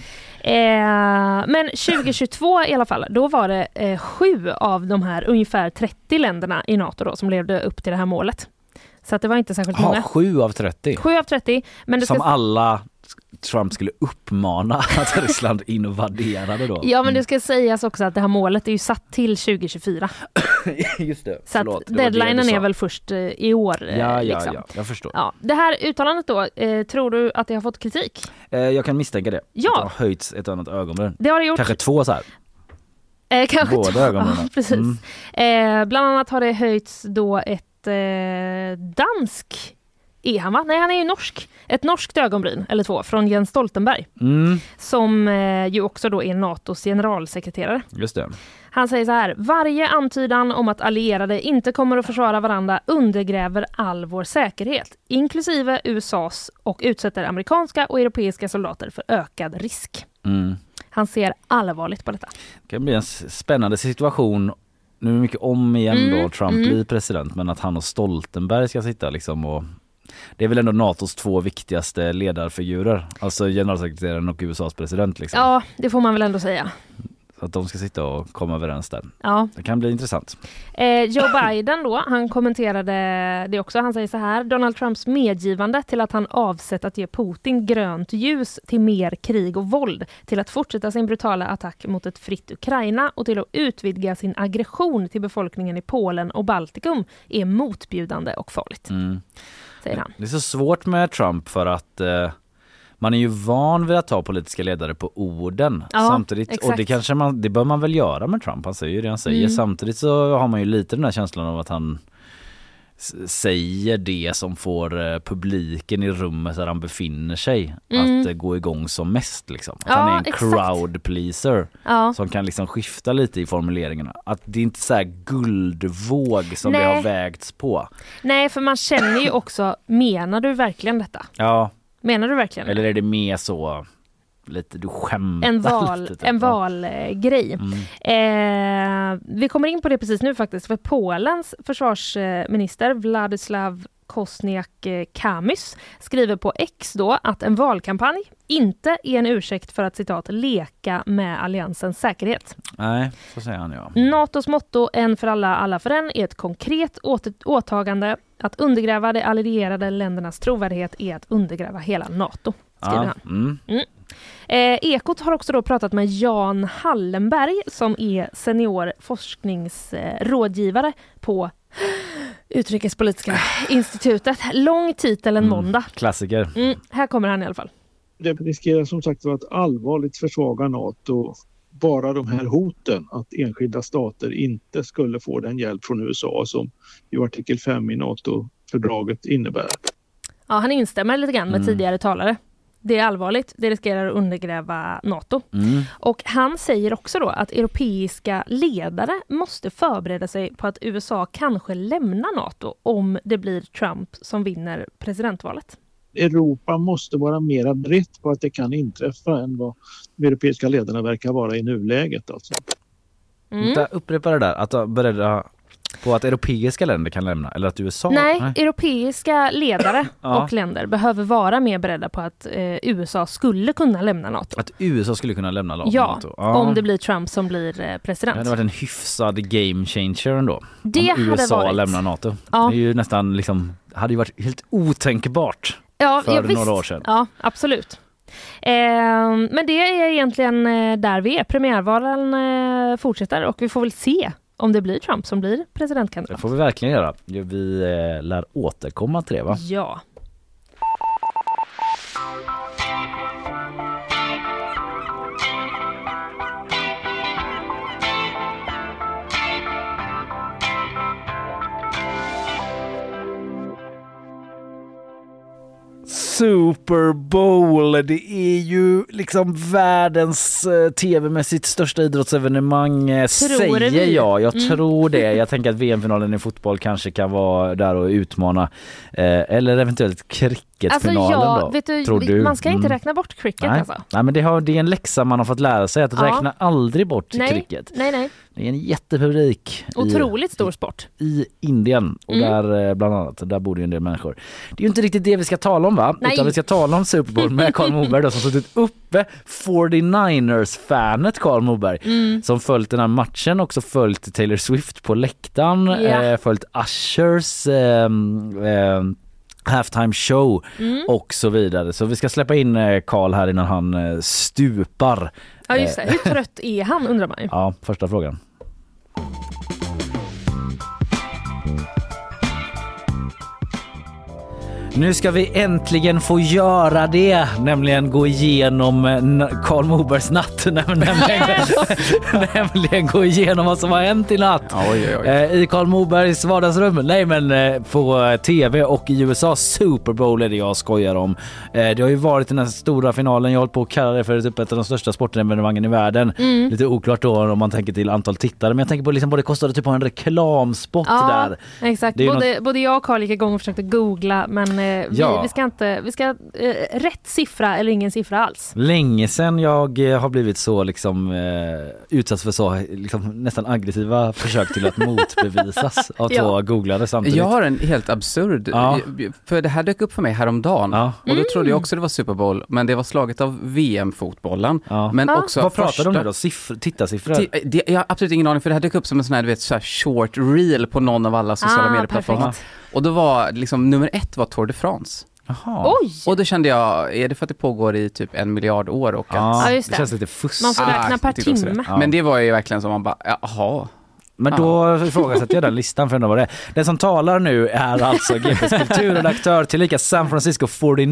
Eh, men tjugo tjugotvå i alla fall, då var det eh, sju av de här ungefär trettio länderna i NATO då, som levde upp till det här målet. Så att det var inte särskilt Aha, många. sju av trettio? Sju av trettio. Men det som ska... alla Trump skulle uppmana att Ryssland invaderade då. Ja, men det ska sägas också att det här målet är ju satt till tjugo tjugofyra. Just det. Så att deadlinen är väl först eh, i år. Ja, ja, liksom. ja, jag förstår. Ja, det här uttalandet då, eh, tror du att det har fått kritik? Eh, jag kan misstänka det. Ja. Det har höjts ett annat ögonbryn. Det har det gjort. Kanske två så här. Eh, kanske Båda två. ögonbrynen. Ja, precis. Mm. Eh, bland annat har det höjts då ett eh, dansk är han va? Nej, han är ju norsk. Ett norskt ögonbryn, eller två, från Jens Stoltenberg. Mm. Som eh, ju också då är NATOs generalsekreterare. Just det. Han säger så här: varje antydan om att allierade inte kommer att försvara varandra undergräver all vår säkerhet, inklusive U S A:s, och utsätter amerikanska och europeiska soldater för ökad risk. Mm. Han ser allvarligt på detta. Det kan bli en spännande situation. Nu är det mycket om igen mm, då Trump mm. blir president, men att han och Stoltenberg ska sitta liksom och Det är väl ändå NATOs två viktigaste ledarfigurer. Alltså generalsekreteraren och U S A:s president. Liksom. Ja, det får man väl ändå säga. Så att de ska sitta och komma överens där. Ja. Det kan bli intressant. Eh, Joe Biden då, han kommenterade det också. Han säger så här: Donald Trumps medgivande till att han avsett att ge Putin grönt ljus till mer krig och våld, till att fortsätta sin brutala attack mot ett fritt Ukraina och till att utvidga sin aggression till befolkningen i Polen och Baltikum är motbjudande och farligt. Mm. Säger han. Det är så svårt med Trump för att eh, man är ju van vid att ta politiska ledare på orden. Ja, samtidigt, exakt. och det kanske man, det bör man väl göra med Trump. Han säger ju det han säger. Mm. Samtidigt så har man ju lite den här känslan av att han s- säger det som får eh, publiken i rummet där han befinner sig Mm. att eh, gå igång som mest. Liksom. Att Ja, han är en exakt. crowd pleaser Ja. som kan liksom skifta lite i formuleringarna. Att det är inte så här guldvåg som Nej. det har vägts på. Nej, för man känner ju också, menar du verkligen detta? Ja. Menar du verkligen Eller det? är det mer så lite du skämtar En, val, lite? Typ. en valgrej. Mm. Eh, vi kommer in på det precis nu faktiskt. För Polens försvarsminister Władysław Kosniak-Kamys skriver på X då att en valkampanj inte är en ursäkt för att citat leka med alliansens säkerhet. Nej, så säger han ja. NATOs motto en för alla, alla för en är ett konkret åter- åtagande. Att undergräva de allierade ländernas trovärdighet är att undergräva hela NATO, skriver Ja, han. mm. Mm. Eh, Ekot har också då pratat med Jan Hallenberg som är senior forskningsrådgivare eh, på Utrikespolitiska institutet. Lång titel en måndag. Klassiker. Mm, här kommer han i alla fall. Det riskerar som sagt att allvarligt försvaga NATO. Bara de här hoten att enskilda stater inte skulle få den hjälp från U S A som ju artikel fem i NATO-fördraget innebär. Ja, han instämmer lite grann med Mm. tidigare talare. Det är allvarligt. Det riskerar att undergräva NATO. Mm. Och han säger också då att europeiska ledare måste förbereda sig på att U S A kanske lämnar NATO om det blir Trump som vinner presidentvalet. Europa måste vara mera berett på att det kan inträffa än vad de europeiska ledarna verkar vara i nuläget. Alltså. Mm. Där upprepar det där, att de beredda på att europeiska länder kan lämna, eller att U S A... Nej, Nej. europeiska ledare Ja. och länder behöver vara mer beredda på att eh, U S A skulle kunna lämna NATO. Att U S A skulle kunna lämna NATO. Ja, Ja. om det blir Trump som blir eh, president. Det hade varit en hyfsad game changer ändå. Det om U S A hade varit. lämnar NATO. Ja. Det är ju nästan liksom, hade ju varit helt otänkbart Ja, för ja, visst. några år sedan. Ja, absolut. Eh, men det är egentligen eh, där vi är. Premiärvalen eh, fortsätter och vi får väl se om det blir Trump som blir presidentkandidat. Det får vi verkligen göra. Vi eh, lär återkomma till det, va? Ja. Super Bowl, det är ju liksom världens eh, tv-mässigt största idrottsevenemang, eh, Tror säger vi? jag. Jag Mm. tror det. Jag tänker att V M-finalen i fotboll kanske kan vara där och utmana. Eh, eller eventuellt cricketfinalen Alltså ja, då. vet du, tror vi- du? man ska inte Mm. räkna bort cricket Nej. alltså. Nej, men det, har, det är en läxa man har fått lära sig, att Ja. räkna aldrig bort Nej, cricket. nej, nej. Det är en jättepublik i, Otroligt stor sport. i Indien och Mm. där eh, bland annat, där bor ju en del människor. Det är ju inte riktigt det vi ska tala om, va? Nej. Utan vi ska tala om Super Bowl med Carl Moberg då, som suttit uppe, fyrtionioers-fanet Carl Moberg, Mm. som följt den här matchen, också följt Taylor Swift på läktaren, Ja. eh, följt Ushers eh, eh, halftime show Mm. och så vidare. Så vi ska släppa in eh, Carl här innan han eh, stupar. Ja, just det. Eh, Hur trött är han, undrar man ju. Ja, första frågan. Nu ska vi äntligen få göra det, nämligen gå igenom Carl Mobergs natt, nämligen, nämligen gå igenom vad som har hänt i natt. Oj, oj, oj. Eh, i Carl Mobergs vardagsrum. Nej, men eh, på tv och i U S A Super Bowl är det jag skojar om. Eh, det har ju varit den här stora finalen, jag har hållit på att kalla det för typ ett av de största sportevenemangen i världen. Mm. Lite oklart då om man tänker till antal tittare, men jag tänker på liksom vad det kostade typ på en reklamspot Ja, där. exakt. Det är ju Både, både jag och Carl gick igång och försökte googla, men eh, vi, Ja. vi ska inte, vi ska eh, rätt siffra eller ingen siffra alls. Länge sedan jag eh, har blivit så liksom eh, utsatt för så liksom, nästan aggressiva försök till att motbevisas av Ja. två googlare samtidigt. Jag har en helt absurd, Ja. för det här dök upp för mig häromdagen. Ja. Och då trodde jag också det var Super Bowl, men det var slaget av V M-fotbollen. Ja. Men Ja. också Vad pratar första... de om nu då? Siffror, tittarsiffror? Ti- det, jag har absolut ingen aning, för det här dök upp som en sån här, du vet, så här short reel på någon av alla sociala Ah, medieplattformar. perfekt. Och då var liksom nummer ett var Tour de France. Jaha. Oj! Och då kände jag, är det för att det pågår i typ en miljard år? Och Ja, Ja, just det det. känns lite fusk. Man får Ah, räkna per jag tycker också timme. det. Ja. Men det var ju verkligen som man bara, jaha. Men då ifrågasätter jag den listan för att vad det är. Den som talar nu är alltså G P:s kulturredaktör tillika San Francisco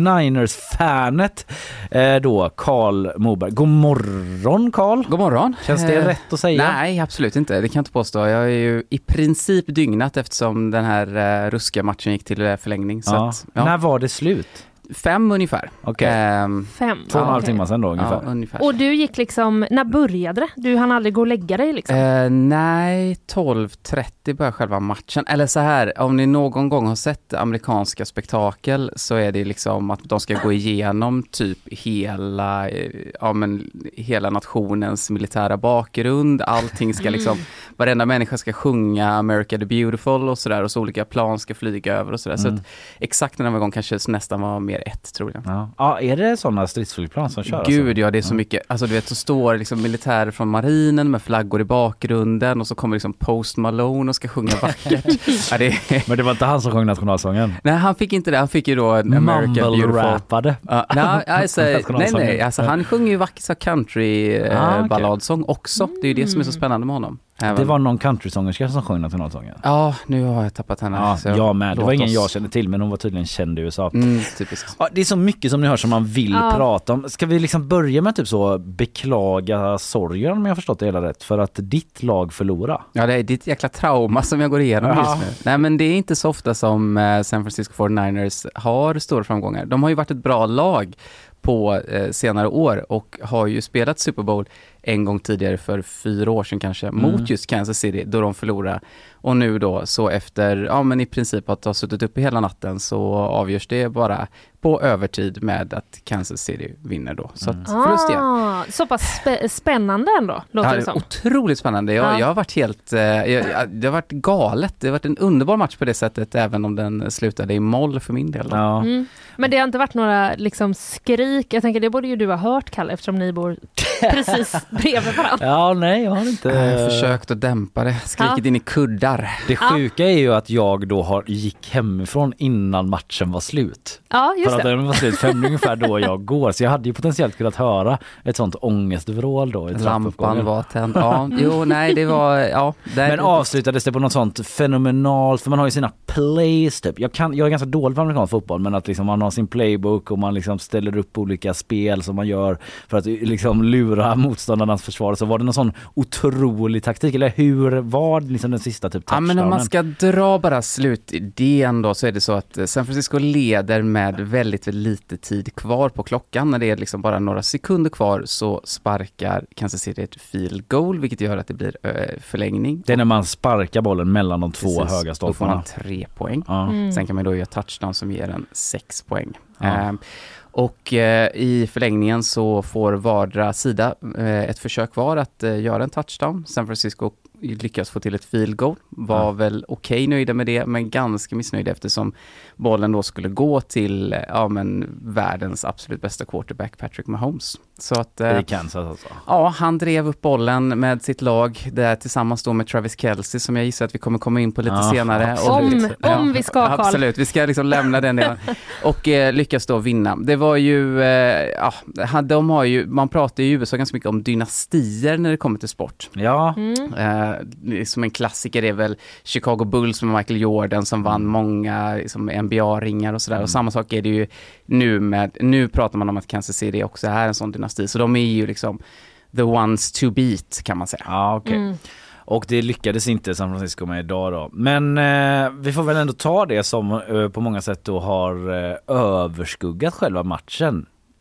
fyrtionioers-fanet eh, då Carl Moberg. God morgon Carl. God morgon. Känns det Eh, rätt att säga? Nej, absolut inte. Det kan jag inte påstå. Jag är ju i princip dygnat eftersom den här uh, ruska matchen gick till uh, förlängning. Så Ja. att, ja. När var det slut? Fem ungefär. Okej. Ehm, Fem. Två och en Ja, halv okej. timmar sedan då ungefär. ja, ungefär. Och du gick liksom, när började det? Du hann aldrig gå och lägga dig liksom? Eh, nej, tolv trettio börjar själva matchen. Eller så här, om ni någon gång har sett amerikanska spektakel så är det liksom att de ska gå igenom typ hela, eh, ja, men, hela nationens militära bakgrund. Allting ska liksom, varenda människa ska sjunga America the Beautiful och sådär, och så olika plan ska flyga över och sådär. Mm. Så att exakt den här gången kanske nästan var mer ett, tror jag. Ja. Ja, är det sådana stridsflygplan som kör? Gud, alltså? ja, det är så mycket. Alltså du vet, så står liksom militärer från marinen med flaggor i bakgrunden och så kommer liksom Post Malone och ska sjunga vackert. Ja, det är... Men det var inte han som sjöng nationalsången? Nej, han fick inte det. Han fick ju då en American Beautiful. Mumble-rappade. Ja, nej, alltså, nej, Nationalsången. nej, alltså han sjunger ju vacker så country eh, Ah, okej. balladsång också. Det är ju det som är så spännande med honom. Även... Det var någon countrysångerska som sjöng nationalsången. Ja, nu har jag tappat henne. Ja, så jag med. Det låt var ingen oss- jag kände till, men hon var tydligen känd i U S A. Mm, typiskt. Ja, det är så mycket som ni hör som man vill Ja. prata om. Ska vi liksom börja med typ så beklaga sorgen, om jag har förstått det hela rätt, för att ditt lag förlorar? Ja, det är ditt jäkla trauma som jag går igenom Ja. just nu. Nej, men det är inte så ofta som eh, San Francisco fyrtionioers har stora framgångar. De har ju varit ett bra lag på eh, senare år och har ju spelat Super Bowl en gång tidigare för fyra år sedan kanske, Mm. mot just Kansas City då de förlorade. Och nu då så efter, ja men i princip att ha suttit uppe hela natten så avgörs det bara på övertid med att Kansas City vinner då. Så att förlust igen. Ah, så pass spä- spännande ändå, låter Ja, det det som. är otroligt spännande. Jag, Ja. jag har varit helt, eh, jag, jag, det har varit galet. Det har varit en underbar match på det sättet, även om den slutade i moll för min del. Då. Ja. Mm. Men det har inte varit några liksom skrik. Jag tänker det borde ju du ha hört, Kalle, eftersom ni bor precis bredvid varandra. Ja, nej, jag har inte... Jag har försökt att dämpa det, skrikit Ja. in i kuddar. Det sjuka är ju att jag då har, gick hemifrån innan matchen var slut. Ja, just För att det. den var slut fem ungefär då jag går. Så jag hade ju potentiellt kunnat höra ett sånt ångestvrål då. I Lampan trappuppgången. var tänd. Ja, jo, nej, det var, ja. Det, Men avslutades det på något sånt fenomenalt, för man har ju sina plays typ. Jag, kan, jag är ganska dålig på amerikansk fotboll, men att liksom man har sin playbook och man liksom ställer upp olika spel som man gör för att liksom lura motståndarnas försvar. Så var det någon sån otrolig taktik, eller hur var liksom den sista typ Ja, men om man touchdownen? ska dra bara slutidén då, så är det så att San Francisco leder med väldigt, väldigt lite tid kvar på klockan. När det är liksom bara några sekunder kvar så sparkar Kansas City ett field goal, vilket gör att det blir ö, förlängning. Det är när man sparkar bollen mellan de två Precis, höga då får stolparna. man tre poäng. Ja. Mm. Sen kan man då göra touchdown som ger en sex poäng. Ja. Eh, och eh, i förlängningen så får vardera sida eh, ett försök var att eh, göra en touchdown. San Francisco lyckas få till ett field goal. Var Ja. väl okej okay nöjda med det, men ganska missnöjda eftersom bollen då skulle gå till ja, men världens absolut bästa quarterback Patrick Mahomes. Så att, eh, I Kansas alltså. ja, han drev upp bollen med sitt lag där tillsammans då med Travis Kelce, som jag gissar att vi kommer komma in på lite Ja, senare. Om, om vi ska, Carl. Absolut, vi ska liksom lämna den delen. Och eh, lyckas då vinna. Det var ju, eh, ja, de har ju, man pratar ju i U S A ganska mycket om dynastier när det kommer till sport. Ja, Mm. Eh, som en klassiker är väl Chicago Bulls med Michael Jordan som vann många liksom, N B A-ringar och sådär. Mm. Och samma sak är det ju nu med, nu pratar man om att Kansas City också är en sån dynasti. Så de är ju liksom the ones to beat, kan man säga. ja okej. Mm. Och det lyckades inte San Francisco med idag då. Men eh, vi får väl ändå ta det som eh, på många sätt då har eh, överskuggat själva matchen.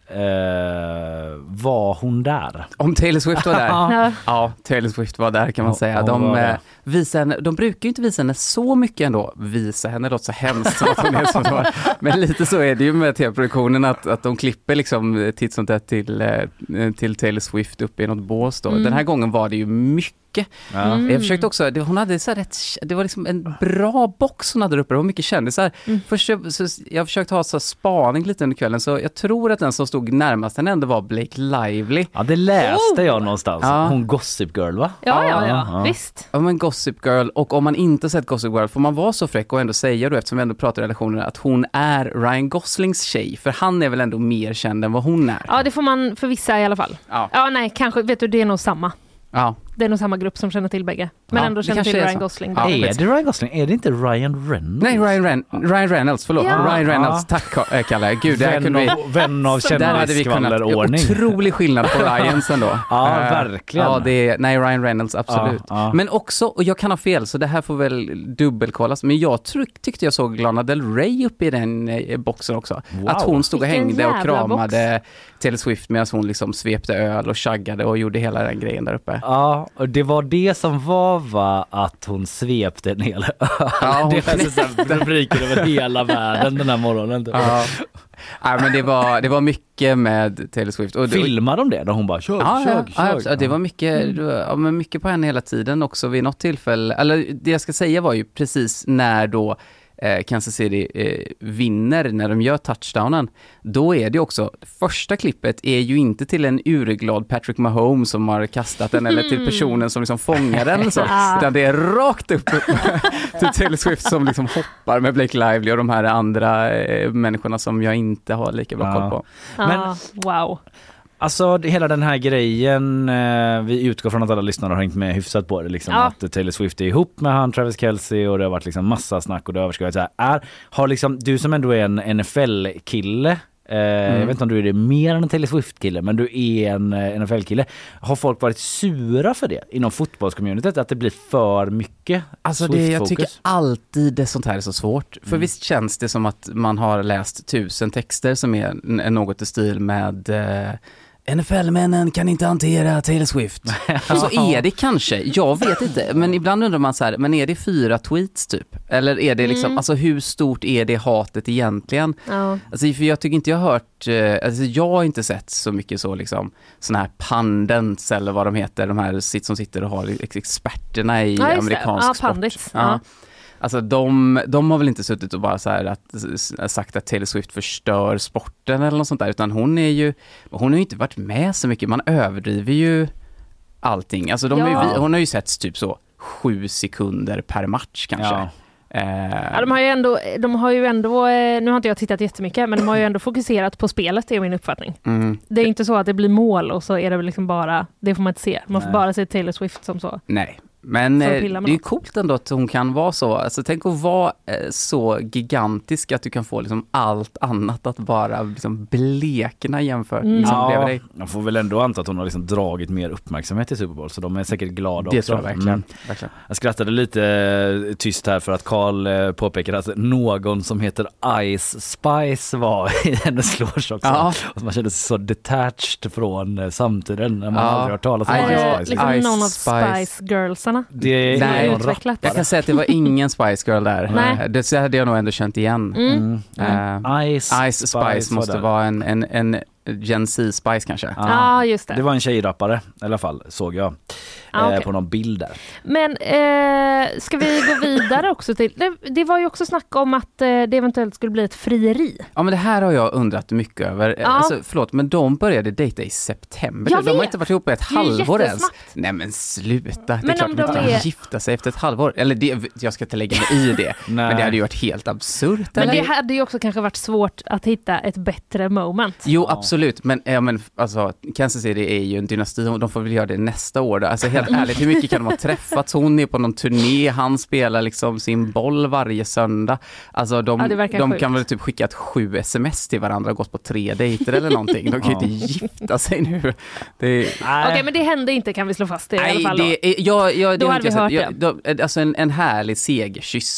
Eh, var hon där? Om Taylor Swift var där? Ja. Ja, Taylor Swift var där kan man Ja, säga. hon var De, där. eh, visar henne, de brukar ju inte visa henne så mycket ändå. Visa henne låter så hemskt som att hon är som var. Men lite så är det ju med tv-produktionen att, att de klipper liksom titt som tätt till, eh, till Taylor Swift uppe i något bås då. Mm. Den här gången var det ju mycket. Ja. Mm. Jag försökte också, det, hon hade så här rätt, det var liksom en bra box hon hade där uppe, det var mycket kändisar. Mm. Först jag, så, jag försökte ha så spaning lite under kvällen, så jag tror att den som stod närmast henne ändå var Blake Lively. Ja, det läste Oh. jag någonstans. Ja. Hon Gossip Girl, va? Ja, ja, ja. Ja. Visst. Ja, men Gossip Girl, och om man inte sett Gossip Girl får man vara så fräck och ändå säga då, eftersom vi ändå pratar relationer, att hon är Ryan Goslings tjej, för han är väl ändå mer känd än vad hon är. Ja, det får man för vissa i alla fall. Ja. Ja, nej, kanske, vet du, det är nog samma. Ja. Det är nog samma grupp som känner till bägge. Men Ja, ändå det känner kanske till är Ryan så. Gosling. Ja. Är det Ryan Gosling? Är det inte Ryan Reynolds? Nej, Ryan, Ren- Ryan Reynolds, förlåt. Ja. Ryan Reynolds, Ja. tack äh, Kalle. Gud, det här Vän kunde vi... av, vän av Där hade vi kunnat, kändisskvallerordning. otrolig skillnad på Ryans ändå. Ja, Eh, verkligen. Ja, det är, nej, Ryan Reynolds, absolut. Ja, ja. Men också, och jag kan ha fel, så det här får väl dubbelkollas, men jag tryck, tyckte jag såg Lana Del Rey uppe i den eh, boxen också. Wow. Att hon stod och Vilken hängde och jävla kramade Taylor Swift medan hon liksom svepte öl och chaggade och gjorde hela den grejen där uppe. Ja, och det var det som var, va, att hon svepte en hel öl. Ja, hon Det är alltså så här rubriker över hela världen den här morgonen. Ja. Nej, men det var, det var mycket med Taylor Swift. Och det, Filmar de det när hon bara kör, Ja, kör, ja, kör? ja, ja, det var mycket, det var, ja, men mycket på henne hela tiden också vid något tillfälle. Eller det jag ska säga var ju precis när då eh, Kansas City eh, vinner, när de gör touchdownen. Då är det också, första klippet är ju inte till en urglad Patrick Mahomes som har kastat den eller till personen som liksom fångar den eller så. Utan det är rakt upp till Taylor Swift som liksom hoppar med Blake Lively och de här andra eh, människorna som jag inte har lika bra koll på. Men- Ja, wow. Alltså det- hela den här grejen, eh, vi utgår från att alla lyssnare har hängt med hyfsat på det liksom, Ja. att Taylor Swift är ihop med han Travis Kelce och det har varit liksom massa snack och det har överskuggat så här. Är, har liksom, du som ändå är en N F L-kille, eh, jag vet inte om du är det mer än en Taylor Swift-kille, men du är en eh, N F L-kille. Har folk varit sura för det inom fotbollscommunityt, att det blir för mycket Alltså det, jag Swift-fokus? tycker alltid det sånt här är så svårt. För Mm. visst känns det som att man har läst tusen texter som är n- är något i stil med eh, N F L-männen kan inte hantera Taylor Swift. Och så är det kanske, jag vet inte. Men ibland undrar man så här, men är det fyra tweets typ? Eller är det liksom, Mm. alltså hur stort är det hatet egentligen? Ja. Alltså för jag tycker inte jag har hört, eh, alltså jag har inte sett så mycket så liksom såna här pandents eller vad de heter, de här sit som sitter och har ex- experterna i Ja, just det. amerikansk Ja, sport. pundits. Ja. Ja. Alltså de, de har väl inte suttit och bara så här att, s- sagt att Taylor Swift förstör sporten eller något sånt där, utan hon är ju, hon har ju inte varit med så mycket, man överdriver ju allting. Alltså de Ja. har ju, hon har ju sett typ så sju sekunder per match kanske. Ja. Eh, Ja, de har ju ändå, de har ju ändå, eh, nu har inte jag tittat jättemycket, men de har ju ändå fokuserat på spelet, det är min uppfattning. mm, Det är inte så att det blir mål och så är det väl liksom bara, det får man inte se. Man får Nej. bara se Taylor Swift som så. nej. Men För att eh, pilla med det är ju något. coolt ändå att hon kan vara så. Alltså tänk att vara eh, så gigantisk att du kan få liksom allt annat att bara liksom blekna jämfört Mm. liksom, bredvid Ja, dig. jag får väl ändå anta att hon har liksom dragit mer uppmärksamhet i Super Bowl, så de är säkert glada Det också. tror jag verkligen. Mm. verkligen. Jag skrattade lite eh, tyst här för att Carl eh, påpekade att någon som heter Ice Spice var i hennes loge också. Ja. Och man kände sig så detached från eh, samtiden när man Ja. aldrig hört talas om Ja, Ice ja, Spice. liksom Ice någon av Spice. Spice Girlsarna. Det är Nej, någon utvecklat. Jag kan säga att det var ingen Spice Girl där. Nej. Eh, Det hade jag nog ändå känt igen. Mm. Mm. Eh, Ice, Ice Spice var måste där. vara en, en, en Gen Z Spice kanske. Ja. Ja, just det. Det var en tjejrappare i alla fall, såg jag Ah, eh, okej. på någon bild där. Men eh, ska vi gå vidare också till, det, det var ju också snack om att eh, det eventuellt skulle bli ett frieri. Ja, men det här har jag undrat mycket över. Ja. Alltså, förlåt, men de började dejta i september. Jag De har vet. inte varit ihop i ett Det är ju halvår ens. jättesnabbt. Nej men sluta. Det är Men klart om de inte de kan är- gifta sig efter ett halvår. Eller det, jag ska inte lägga mig i det. Men det hade ju varit helt absurt. Men eller? det hade ju också kanske varit svårt att hitta ett bättre moment. Jo, absolut. Men, ja, men alltså, Kansas City är ju en dynasti. De får väl göra det nästa år då. Alltså helt ärligt, hur mycket kan de ha träffats? Hon är på någon turné. Han spelar liksom sin boll varje söndag. Alltså de, Ja, det verkar de sjukt. kan väl typ skicka ett sju sms till varandra och gått på tre dejter eller någonting. De kan ju Ja. inte gifta sig nu. Det är... Okej, men det hände inte, kan vi slå fast det i alla Nej, fall då. det är, jag, jag, det Då har hade inte vi jag hört sett. Jag, då, alltså en, en härlig segerkyss.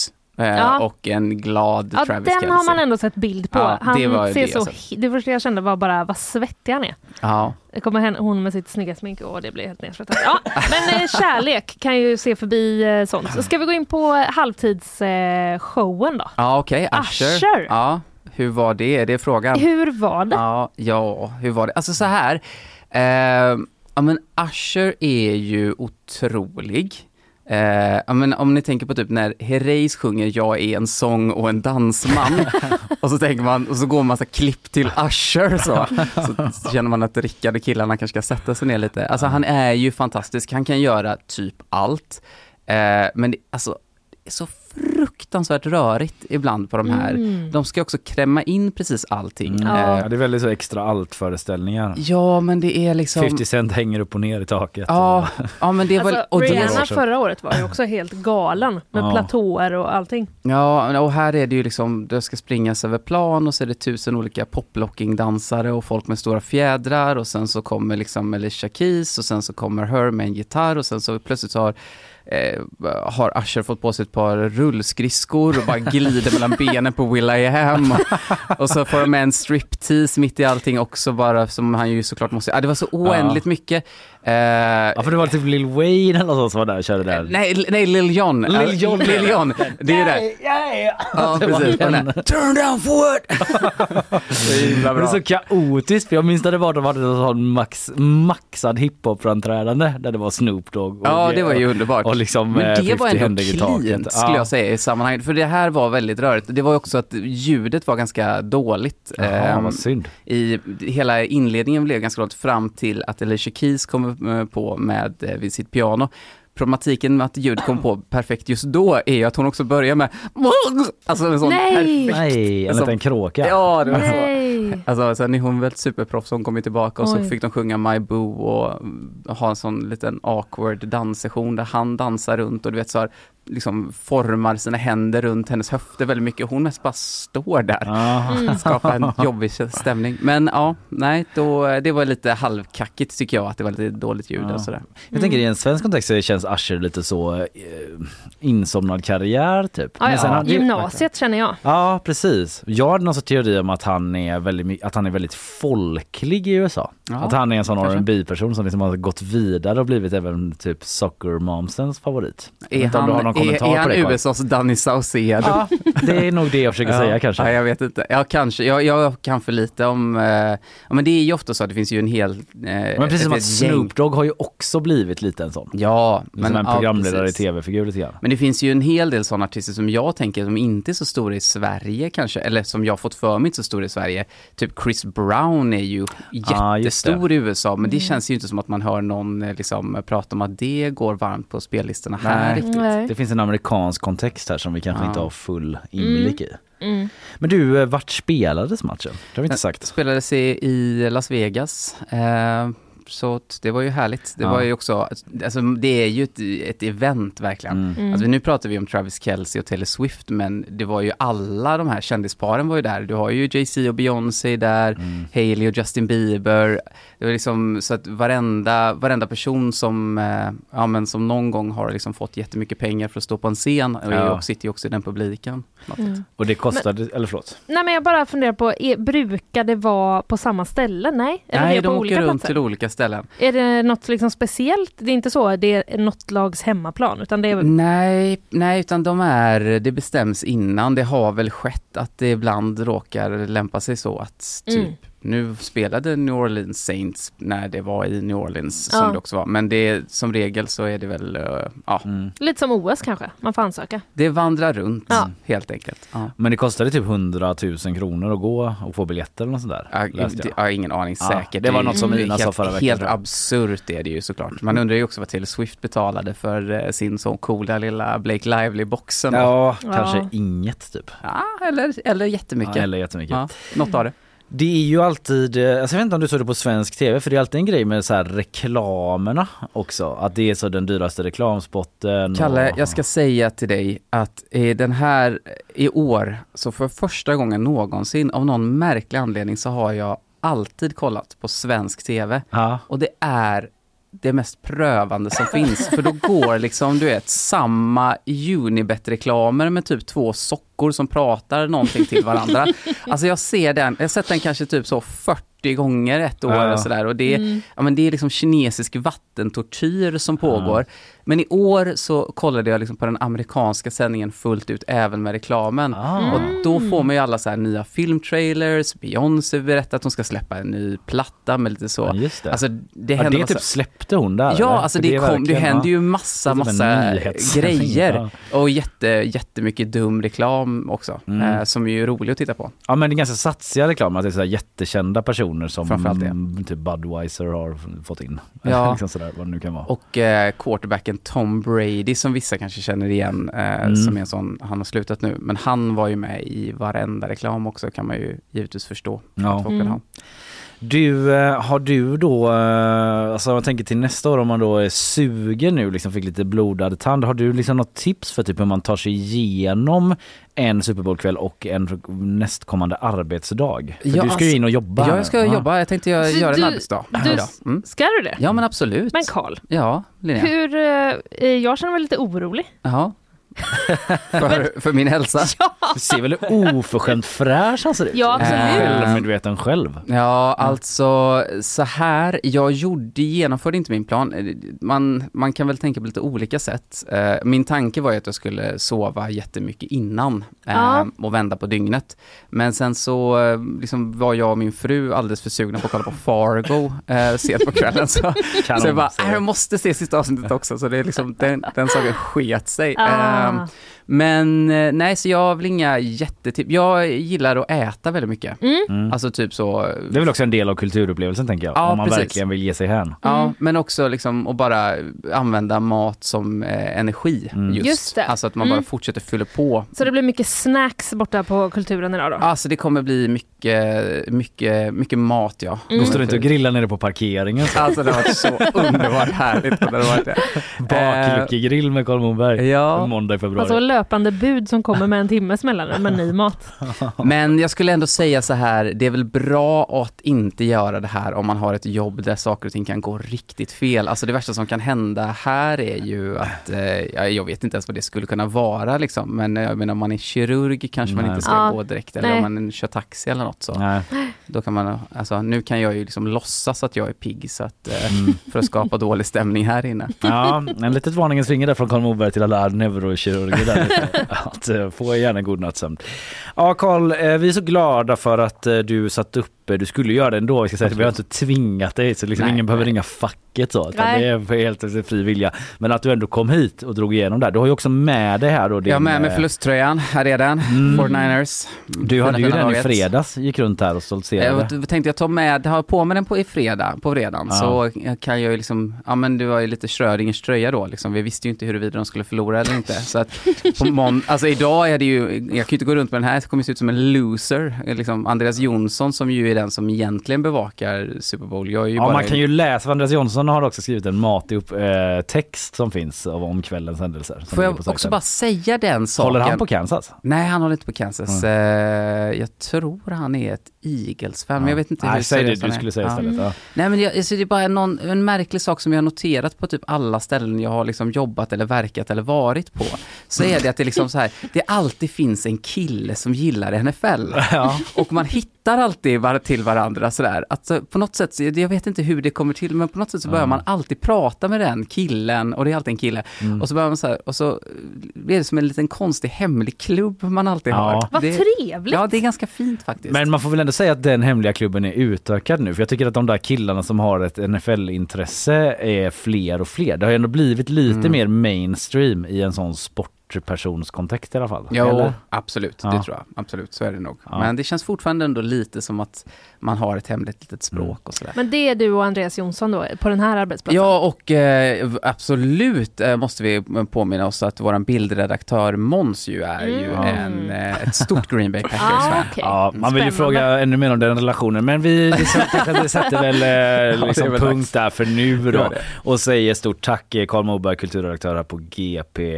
eh, Ja. och en glad Ja, Travis den Kelce. har man ändå sett bild på. Ja, han det var ju ser det, så, alltså. det första jag kände var bara vad svettig han är. Ja. Det kommer hen, hon med sitt snygga smink och det blir helt nedsvettat. Ja, men eh, kärlek kan ju se förbi eh, sånt. Så ska vi gå in på halvtidsshowen eh, showen då? Ja, okej. Okay. Usher. Usher. Ja, hur var det? Det är frågan. Hur var det? Ja, ja hur var det? Alltså så här. Eh, ja, men Usher är ju otrolig. Eh, ja, men om ni tänker på typ när Herreys sjunger Jag är en sång och en dansman och så tänker man, och så går man massa klipp till Usher så, så känner man att Rickard och killarna kanske ska sätta sig ner lite. Alltså han är ju fantastisk, han kan göra typ allt. Eh, men det, alltså det är så fruktansvärt rörigt ibland på de här. Mm. De ska också krämma in precis allting. Mm. Ja, det är väldigt så extra allt-föreställningar. Ja, men det är liksom... femtio cent hänger upp och ner i taket. Ja, ja men det var... Alltså, och Rihanna det... förra året var ju också helt galen med ja. platåer och allting. Ja, och här är det ju liksom, det ska springas över plan och så är det tusen olika poplocking-dansare och folk med stora fjädrar och sen så kommer liksom Alicia Keys och sen så kommer Her med en gitarr och sen så plötsligt så har Eh, har Usher fått på sig ett par rullskridskor och bara glider mellan benen på Will I Am och, och så får de med en striptease mitt i allting också bara som han ju såklart måste, ah, det var så oändligt ja. mycket eh, ja, för det var typ Lil Wayne eller något som var där och körde där. Nej, nej Lil Jon Lil Jon, Lil Jon. Det är det ja, precis. Turn down for what? Det är så kaotiskt för jag minns när det var de hade en sån max, maxad hiphop-framträdande där det var Snoop Dogg och ja, det var ju underbart. Och liksom, men det var ändå klint skulle jag säga i sammanhanget. För det här var väldigt rörigt. Det var också att ljudet var ganska dåligt. Jaha, ehm, vad synd. I, hela inledningen blev ganska dåligt fram till att Alicia Keys kom på med eh, vid sitt piano. Problematiken med att ljud kom på perfekt just då är ju att hon också börjar med alltså en sån Nej. perfekt Nej, en liten kråka. Ja, det var Nej. så. Alltså sen är hon väl superproffs, hon kom ju tillbaka och Oj. så fick de sjunga My Boo och ha en sån liten awkward danssession där han dansar runt och du vet så här, liksom formar sina händer runt hennes höfter väldigt mycket. Hon mest bara står där. Mm. Skapar en jobbig stämning. Men ja, nej, då, det var lite halvkackigt tycker jag att det var lite dåligt ljud ja. och sådär. Jag tänker i en svensk kontext så känns Usher lite så eh, insomnad karriär typ. Ja, Men sen ja. hade, Gymnasiet känner jag. Ja, precis. Jag hade någon teori om att han är väldigt, att han är väldigt folklig i U S A. Ja, att han är en sån R and B-person som liksom har gått vidare och blivit även typ Soccer Momsens favorit. Är han, är, är han U S A:s Danny Saucedo? Ja, det är nog det jag försöker ja. säga kanske. Ja, jag vet inte. Ja, kanske. Jag, jag kan för lite om... Eh, ja, men det är ju ofta så att det finns ju en hel... Eh, men precis som att Snoop Dogg har ju också blivit lite en sån. Ja. Men, som en programledare ja, i tv-figur lite grann. Men det finns ju en hel del sådana artister som jag tänker som inte är så stora i Sverige kanske. Eller som jag har fått för mig inte så stora i Sverige. Typ Chris Brown är ju jättestor ah, i U S A. Men det mm. känns ju inte som att man hör någon liksom, prata om att det går varmt på spellistorna här. Nej, riktigt. Nej. Det finns en amerikansk kontext här som vi kanske ja. inte har full inblick i. Mm. Mm. Men du, vart spelades matchen? Det har vi inte sagt. Spelades i, i Las Vegas. Eh, så det var ju härligt. Det ja. var ju också, alltså det är ju ett, ett event verkligen. Mm. Alltså nu pratar vi om Travis Kelce och Taylor Swift, men det var ju alla de här kändisparen var ju där. Du har ju Jay-Z och Beyoncé där, mm. Hailey och Justin Bieber. Det var liksom så att varenda, varenda person som, eh, ja, men som någon gång har liksom fått jättemycket pengar för att stå på en scen ja. och sitter ju också i den publiken. Mm. Och det kostade, men, eller förlåt? Nej, men jag bara funderar på, är, brukar det vara på samma ställe? Nej, eller Nej, det de på åker runt platser? till olika ställen. Är det något liksom speciellt? Det är inte så, det är något lags hemmaplan, utan det är... Nej, nej, utan de är, det bestäms innan. Det har väl skett att det ibland råkar lämpa sig så att typ mm. nu spelade New Orleans Saints när det var i New Orleans som ja. det också var. Men det, som regel så är det väl, uh, ja. Mm. Lite som O S kanske, man får ansöka. Det vandrar runt, ja. helt enkelt. Ja. Men det kostade typ hundratusen kronor att gå och få biljetter eller något sånt där. Jag, jag har ingen aning ja, säkert. Det var något som Ina sa förra veckan. Helt absurt är det ju såklart. Man undrar ju också vad Taylor Swift betalade för uh, sin så coola lilla Blake Lively-boxen. Ja, ja, kanske inget typ. Ja, eller, eller jättemycket. Ja, eller jättemycket. Ja, något av det. Det är ju alltid, alltså jag vet inte om du såg det på svensk tv, för det är alltid en grej med så här reklamerna också, att det är så den dyraste reklamspotten. Kalle, och... jag ska säga till dig att i den här, i år, så för första gången någonsin, av någon märklig anledning så har jag alltid kollat på svensk tv. Ja. Och det är det mest prövande som finns. För då går liksom, du vet, samma Unibet-reklamer med typ två sockor som pratar någonting till varandra. Alltså jag ser den, jag har sett den kanske typ så fyrtio gånger ett år ja. och sådär. Och det, mm. ja, men det är liksom kinesisk vattentortyr som pågår. Ja. Men i år så kollade jag liksom på den amerikanska sändningen fullt ut även med reklamen. Mm. Och då får man ju alla så här nya filmtrailers. Beyoncé berättar att hon ska släppa en ny platta med lite så. Ja, just det. Alltså, det, ja, det massa... typ släppte hon där. Ja, alltså det, det, kom, det hände ju massa, massa grejer. Ja. Och jätte, jättemycket dum reklam också. Mm. Eh, som är ju roligt att titta på. Ja, men det är ganska satsiga reklam. Att det är så här jättekända personer som mm, typ Budweiser har fått in. Ja. liksom sådär, vad det nu kan vara. Och eh, quarterbacken Tom Brady som vissa kanske känner igen eh, mm. som är en sån, han har slutat nu, men han var ju med i varenda reklam också, kan man ju givetvis förstå. Ja. Att folk vill ha. Du, har du då, alltså jag tänker till nästa år om man då är sugen nu, liksom fick lite blodad tand, har du liksom något tips för typ hur man tar sig igenom en Super Bowl-kväll och en nästkommande arbetsdag? För ja, du ska ju in och jobba. Ja, jag ska ja. jobba. Jag tänkte göra, du, göra en arbetsdag. Du, mm. Ska du det? Ja, men absolut. Men Carl, ja, Linnea. Hur, eh, jag känner mig lite orolig. Jaha. för, för min hälsa. Ja. Du ser väl oförskämt fräsch han ser ut. Ja, absolut. Självmedveten själv. Ja, alltså så här, jag gjorde, genomförde inte min plan. Man, man kan väl tänka på lite olika sätt. Min tanke var ju att jag skulle sova jättemycket innan ja. och vända på dygnet. Men sen så liksom var jag och min fru alldeles för sugna på att kolla på Fargo eh, sent på kvällen. Så, så jag bara, jag måste se sista avsnittet också. Så det är liksom, den, den saken sket sig. Ah. Um, men nej, så jag har väl inga jättetips. Jag gillar att äta väldigt mycket. Mm. Mm. Alltså typ så. Det är väl också en del av kulturupplevelsen, tänker jag. Ja, om man precis. verkligen vill ge sig hän. Mm. Ja, men också liksom att bara använda mat som eh, energi. Mm. Just. Just det. Alltså att man mm. bara fortsätter fylla på. Så det blir mycket snacks borta på kulturen idag då? Alltså det kommer bli mycket, mycket, mycket mat, ja. Mm. Då står du inte och grillar nere på parkeringen. Alltså det har varit så underbart härligt. Det har varit det. Bakluckegrill med Carl Moberg. Ja. Måndag i februari. Alltså löpande bud som kommer med en timmes mellanrum med ny mat. Men jag skulle ändå säga så här, det är väl bra att inte göra det här om man har ett jobb där saker och ting kan gå riktigt fel. Alltså det värsta som kan hända här är ju att, eh, jag vet inte ens vad det skulle kunna vara liksom, men jag menar, om man är kirurg kanske Nej. man inte ska ja. gå direkt, eller Nej. om man kör taxi eller något så. Nej. Då kan man, alltså nu kan jag ju liksom låtsas att jag är pigg så att, eh, mm. för att skapa dålig stämning här inne. Ja, en litet varningens finger där från Carl Moberg till alla neurokirurger där. Att få gärna god nattsömn. Ja, Carl, vi är så glada för att du satt upp. Du skulle göra det ändå. Vi ska säga att vi har inte tvingat dig, så liksom ingen behöver ringa facket så. Det är helt efter fri vilja. Men att du ändå kom hit och drog igenom där. Du har ju också med det här då. Din, jag med med förlusttröjan. Här är den. Mm. forty-niners. Du hade ju den i fredags. Gick runt här och stoltserade. Jag tänkte jag ta med, ha på med den på i fredag, på fredagen. Ja. Så kan jag ju liksom, ja men det var ju lite Schrödingers tröja då. Liksom. Vi visste ju inte huruvida de skulle förlora eller inte. Så att på mån- alltså idag är det ju, jag kan ju inte gå runt med den här, det kommer se ut som en loser. Liksom Andreas Jonsson som ju är den som egentligen bevakar Super Bowl. Jag är ju ja, bara man kan ju läsa. Andreas Jonsson har också skrivit en matig upp, eh, text som finns om kvällens händelser. Får jag också bara säga den saken? Håller han på Kansas? Nej, han håller inte på Kansas. Mm. Jag tror han är ett Eagles-fan, ja. men jag vet inte hur Nej, säg det du är. skulle säga istället. Ja. Ja. Nej, men jag, alltså, det är bara någon, en märklig sak som jag har noterat på typ alla ställen jag har liksom jobbat eller verkat eller varit på. Så är det att det liksom så här, det alltid finns en kille som gillar N F L. Ja. Och man hittar alltid till varandra sådär. Alltså, på något sätt, jag vet inte hur det kommer till, men på något sätt så börjar ja. man alltid prata med den killen, och det är alltid en kille. Mm. Och så börjar man så här, och så blir det som en liten konstig hemlig klubb man alltid ja. har. Vad det, trevligt! Ja, det är ganska fint faktiskt. Men man får väl ändå säga att den hemliga klubben är utökad nu, för jag tycker att de där killarna som har ett N F L-intresse är fler och fler. Det har ju ändå blivit lite mm. mer mainstream i en sån sport persons kontext i alla fall. Jo, eller? absolut. Ja. Det tror jag. Absolut, så är det nog. Ja. Men det känns fortfarande ändå lite som att man har ett hemligt litet språk mm. och sådär. Men det är du och Andreas Jonsson då på den här arbetsplatsen? Ja, och eh, absolut eh, måste vi påminna oss att våran bildredaktör Måns ju är mm. ju en, eh, ett stort Green Bay Packers-fan. Ah, okay. Ja, man vill ju fråga ännu mer om den relationen, men vi det sätter väl eh, liksom ja, punkt dags. Där för nu då. Och säger stort tack Carl Moberg, kulturredaktör här på G P,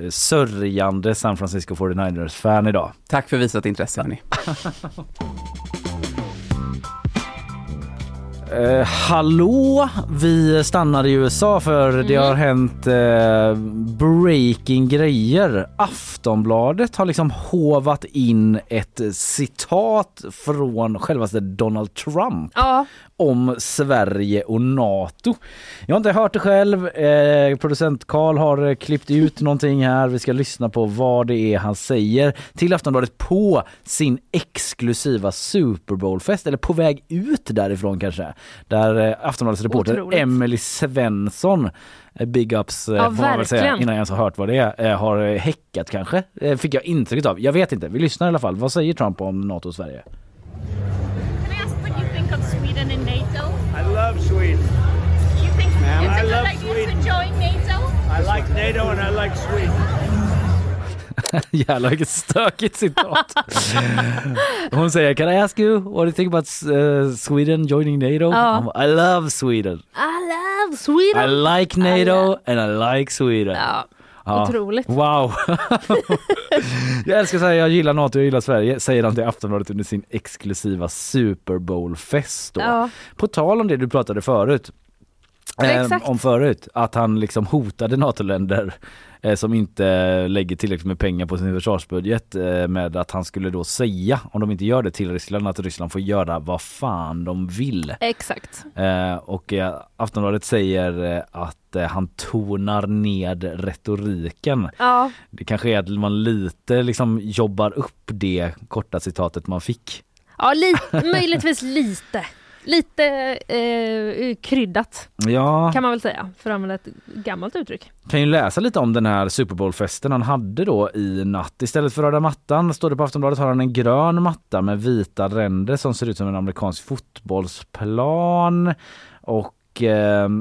sörjande San Francisco forty-niners-fan idag. Tack för visat intresse, hörni. Eh, hallå, vi stannar i U S A för mm. det har hänt eh, breaking grejer. Aftonbladet har liksom hovat in ett citat från självaste Donald Trump ja. om Sverige och NATO. Jag har inte hört det själv. Eh, producent Carl har klippt ut någonting här. Vi ska lyssna på vad det är han säger till Aftonbladet på sin exklusiva Super Bowl-fest, eller på väg ut därifrån kanske. Där eh, Aftonbladets reporter Otroligt. Emily Svensson, eh, big ups eh, ja, får man väl säga, innan jag ens har hört vad det är, eh, har eh, häckat kanske. Eh, fick jag intrycket av. Jag vet inte. Vi lyssnar i alla fall. Vad säger Trump om NATO och Sverige? Can I ask what you think of Sweden and NATO? I love Sweden. You think Ma'am, it's a I good love idea Sweden. to join NATO? I like NATO and I like Sweden. Jävlar vilket stökigt citat. Hon säger, can I ask you what do you think about uh, Sweden joining NATO? Ja. I love Sweden. I love Sweden. I like NATO I and I like Sweden. Ja. Ja. Otroligt. Wow. Jag älskar att säga jag gillar NATO och jag gillar Sverige, säger han till Aftonbladet under sin exklusiva Super Bowl-fest då. Ja. På tal om det du pratade förut. Exakt. Eh, om förut, att han liksom hotade NATO-länder eh, som inte lägger tillräckligt med pengar på sin försvarsbudget eh, med att han skulle då säga, om de inte gör det till Ryssland, att Ryssland får göra vad fan de vill. Exakt. Eh, och eh, Aftonbladet säger eh, att eh, han tonar ned retoriken. Ja. Det kanske är att man lite liksom jobbar upp det korta citatet man fick. Ja, li- möjligtvis lite. Lite eh, kryddat, ja. kan man väl säga, för att använda ett gammalt uttryck. Kan ju läsa lite om den här Super Bowl-festen han hade då i natt. Istället för röda mattan, står det på Aftonbladet, har han en grön matta med vita ränder som ser ut som en amerikansk fotbollsplan. Och eh,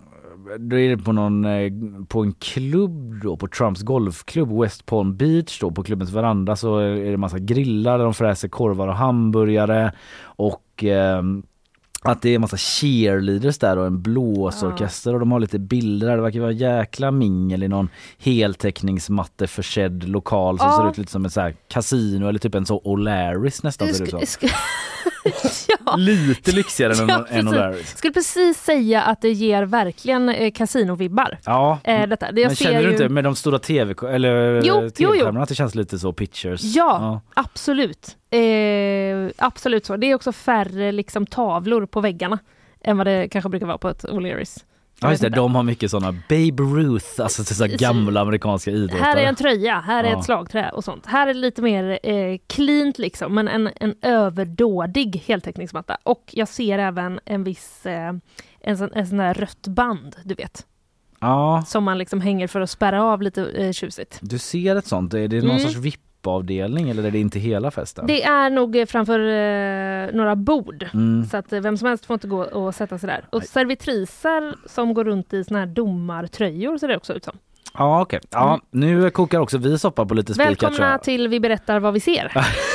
då är det på, någon, eh, på en klubb då, på Trumps golfklubb West Palm Beach då, på klubbens veranda så är det massa grillar där de fräser korvar och hamburgare och eh, att det är en massa cheerleaders där och en blåsorkester, och de har lite bilder där. Det verkar vara jäkla mingel i någon heltäckningsmatte försedd lokal som ja. ser ut lite som ett så här kasino eller typ en så O'Larrys nästan ser ut som. ja. Lite lyxigare än ja, en O'Larrys. Skulle precis säga att det ger verkligen eh, kasinovibbar. Ja. Eh, detta. Det jag men känner ju... du inte med de stora tv eller jo, tv-skärmarna att det känns lite så pictures? Ja, ja. absolut. Eh, absolut så. Det är också färre liksom tavlor på väggarna än vad det kanske brukar vara på ett O'Learys. Ja just det, de har mycket sådana Babe Ruth, alltså så gamla amerikanska idrottare. Här är en tröja, här är ja. ett slagträ och sånt. Här är det lite mer eh, cleant liksom, men en, en överdådig heltäckningsmatta. Och jag ser även en viss, eh, en, sån, en sån där rött band, du vet. Ja. Som man liksom hänger för att spärra av lite eh, tjusigt. Du ser ett sånt, är det någon mm. sorts vipp avdelning eller är det inte hela festen? Det är nog framför eh, några bord mm. så att eh, vem som helst får inte gå och sätta sig där. Och Nej. servitriser som går runt i såna här domartröjor ser det också ut som. Ja okej. Okay. Ja, mm. nu kokar också vi soppa på lite spik. Välkomna till Vi berättar vad vi ser.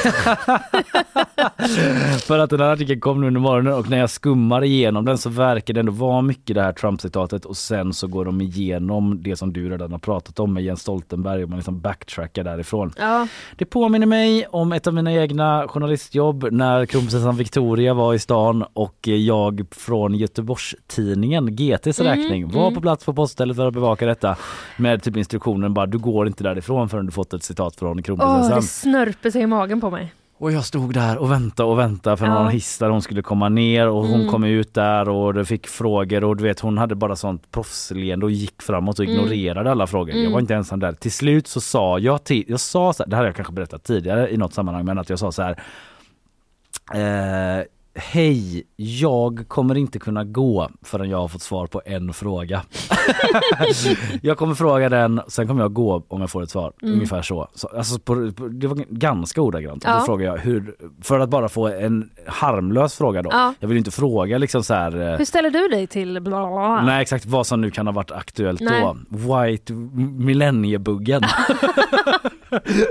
För att den här artikeln kom nu under morgonen och när jag skummar igenom den så verkar det ändå vara mycket det här Trump-citatet och sen så går de igenom det som du redan har pratat om med Jens Stoltenberg och man liksom backtrackar därifrån. Ja. Det påminner mig om ett av mina egna journalistjobb när kronprinsessan Victoria var i stan och jag från Göteborgs-tidningen G T:s mm, räkning var mm. på plats på poststället för att bevaka detta med typ instruktionen bara du går inte därifrån förrän du fått ett citat från kronprinsessan. Åh, det snörper sig i magen på mig. Och jag stod där och väntade och väntade för ja. någon hiss där hon skulle komma ner och hon mm. kom ut där och det fick frågor och du vet hon hade bara sånt proffsleende och gick framåt och ignorerade mm. alla frågor. Mm. Jag var inte ensam där. Till slut så sa jag till, jag sa så här, det här har jag kanske berättat tidigare i något sammanhang, men att jag sa så här eh, hej, jag kommer inte kunna gå förrän jag har fått svar på en fråga. Jag kommer fråga den, sen kommer jag gå om jag får ett svar. Mm. Ungefär så. så alltså på, på, det var ganska ordagrant. Ja. Då frågar jag, hur, för att bara få en harmlös fråga då. Ja. Jag vill inte fråga liksom så här. Hur ställer du dig till bla bla bla? Nej, exakt vad som nu kan ha varit aktuellt Nej. då. White millenniebuggen.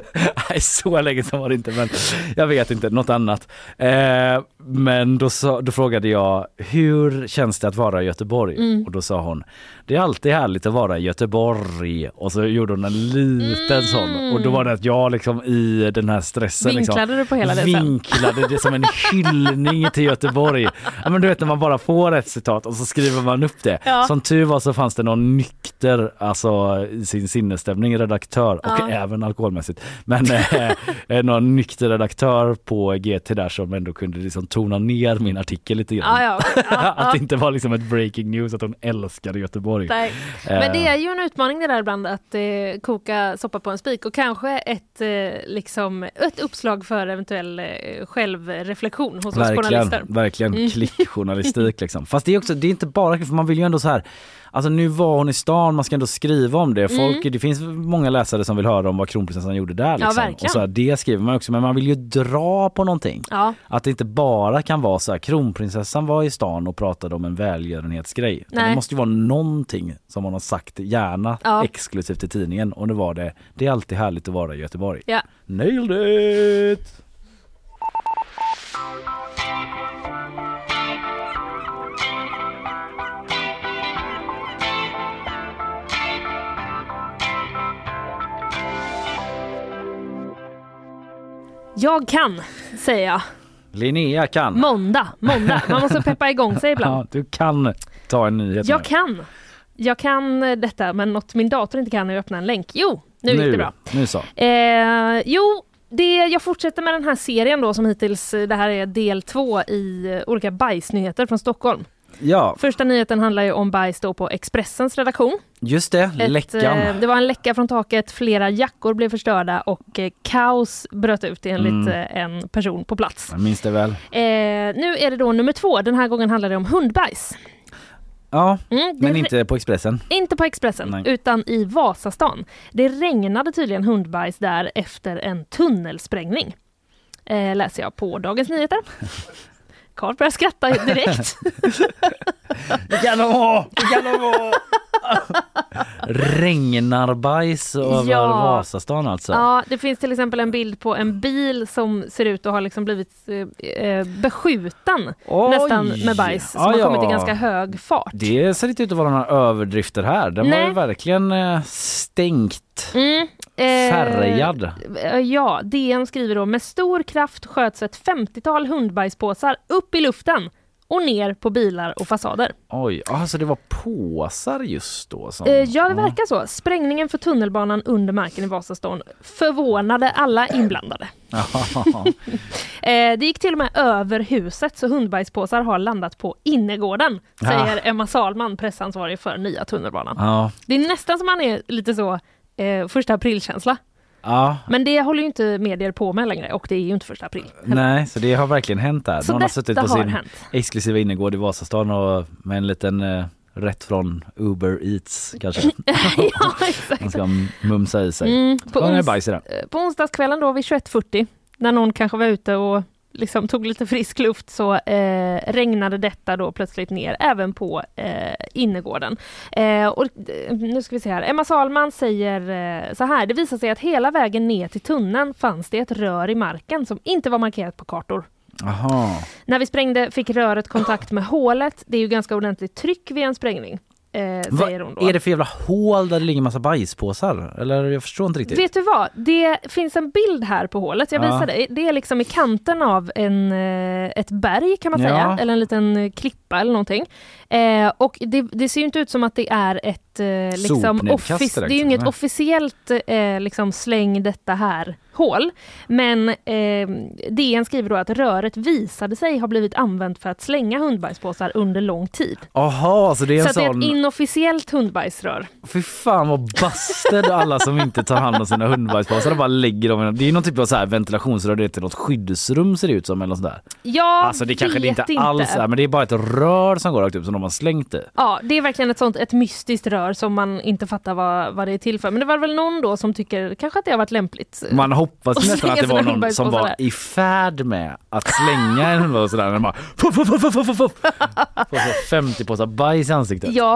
Nej, så länge sedan var det inte, men jag vet inte, något annat. Eh, men då, sa, då frågade jag, hur känns det att vara i Göteborg? Mm. Och då sa hon, det är alltid härligt att vara i Göteborg. Och så gjorde hon en liten mm. sån. Och då var det att jag liksom i den här stressen vinklade liksom, du på hela det vinklade det som en hyllning till Göteborg. Ja, men du vet när man bara får ett citat och så skriver man upp det. Ja. Som tur var så fanns det någon nykter, alltså i sin sinnesstämning, redaktör och ja. även alkoholmässigt. Men eh, någon nykter redaktör på G T där som ändå kunde liksom tona ner min artikel lite grann. Ja, ja. Ja, att det inte var liksom ett breaking news att hon älskade Göteborg. Nej. Men det är ju en utmaning det där ibland att eh, koka soppa på en spik och kanske ett, eh, liksom, ett uppslag för eventuell eh, självreflektion hos verkligen, oss journalister. Verkligen, mm. klickjournalistik liksom. Fast det är också, det är inte bara, för man vill ju ändå så här, alltså nu var hon i stan, man ska ändå skriva om det. Folk, mm. det finns många läsare som vill höra om vad kronprinsessan gjorde där liksom. Ja, och så här, det skriver man också, men man vill ju dra på någonting. Ja. Att det inte bara kan vara så här, kronprinsessan var i stan och pratade om en välgörenhetsgrej. Det måste ju vara någonting som hon har sagt, gärna ja. exklusivt i tidningen. Och nu var det, det är alltid härligt att vara i Göteborg. Ja. Nailed it! Jag kan, säger jag. Linnea kan. Måndag, måndag. Man måste peppa igång sig ibland. Ja, du kan ta en nyhet. Jag kan. Jag kan detta, men något min dator inte kan är att öppna en länk. Jo, nu, nu gick det bra. Nu så. Eh, jo, det, jag fortsätter med den här serien då som hittills, det här är del två i olika bajsnyheter från Stockholm. Ja. Första nyheten handlar ju om bajs då på Expressens redaktion. Just det, Ett, läckan. Eh, det var en läcka från taket, flera jackor blev förstörda och eh, kaos bröt ut enligt mm. eh, en person på plats. Jag minns det väl. Eh, nu är det då nummer två, den här gången handlar det om hundbajs. Ja, mm, men inte på Expressen. Inte på Expressen, Nej. utan i Vasastan. Det regnade tydligen hundbajs där efter en tunnelsprängning. Eh, läser jag på Dagens Nyheter. Carl börjar skratta direkt. Det kan de ha! Det kan de ha! Regnarbajs över ja. Vasastan alltså. Ja, det finns till exempel en bild på en bil som ser ut att ha liksom blivit eh, beskjuten Oj. nästan med bajs som ah, har ja. kommit i ganska hög fart. Det ser inte ut att vara några överdrifter här. Den Nej. var ju verkligen eh, stängt. Mm. Färgad. Eh, ja, D N skriver då, med stor kraft sköts ett femtiotal hundbajspåsar upp i luften och ner på bilar och fasader. Oj, alltså det var påsar just då? Som... Eh, ja, det verkar så. Sprängningen för tunnelbanan under marken i Vasastan förvånade alla inblandade. eh, det gick till och med över huset, så hundbajspåsar har landat på innergården, säger ja. Emma Salman, pressansvarig för nya tunnelbanan. Ja. Det är nästan som man är lite så eh, första aprilkänsla. Ja. Men det håller ju inte medier på med längre och det är ju inte första april. Heller. Nej, så det har verkligen hänt där. Så Någon har suttit på sin hänt. exklusiva innergård i Vasastan och med en liten eh, rätt från Uber Eats kanske. Ja, exakt. Man ska mumsa i sig. Mm, på, ons- på onsdagskvällen då vid tjugoett fyrtio när någon kanske var ute och liksom tog lite frisk luft så eh, regnade detta då plötsligt ner även på eh, innergården. Eh, och nu ska vi se här. Emma Salman säger eh, så här: det visar sig att hela vägen ner till tunneln fanns det ett rör i marken som inte var markerat på kartor. Aha. När vi sprängde fick röret kontakt med hålet. Det är ju ganska ordentligt tryck vid en sprängning. Eh, säger hon då. Är det för jävla hål där det ligger massa bajspåsar? Eller jag förstår inte riktigt. Vet du vad? Det finns en bild här på hålet. Jag visar ja. dig. Det är liksom i kanten av en, ett berg kan man säga. Ja. Eller en liten klippa eller någonting. Eh, och det, det ser ju inte ut som att det är ett eh, liksom offic- det är ju inget officiellt eh, liksom släng detta här hål. Men eh, D N skriver då att röret visade sig ha blivit använt för att slänga hundbajspåsar under lång tid. Aha, så det är en så sån... det är ett inofficiellt hundbajsrör. Fy fan vad busted alla som inte tar hand om sina hundbajspåsar och bara lägger dem. Det är någon typ av så här ventilationsrör, det är inte något skyddsrum ser det ut som eller sånt där. Ja, alltså det kanske det inte, inte alls är, men det är bara ett rör som går rakt upp som de har slängt det. Ja, det är verkligen ett sånt ett mystiskt rör som man inte fattar vad, vad det är till för. Men det var väl någon då som tycker kanske att det har varit lämpligt. Man hoppas nästan att det var någon som var i färd med att slänga en hundbajs och sådär. Och bara fuff, fuff, fuff, fuff, fuff. Får så femtio påsar bajs i ansiktet. Ja.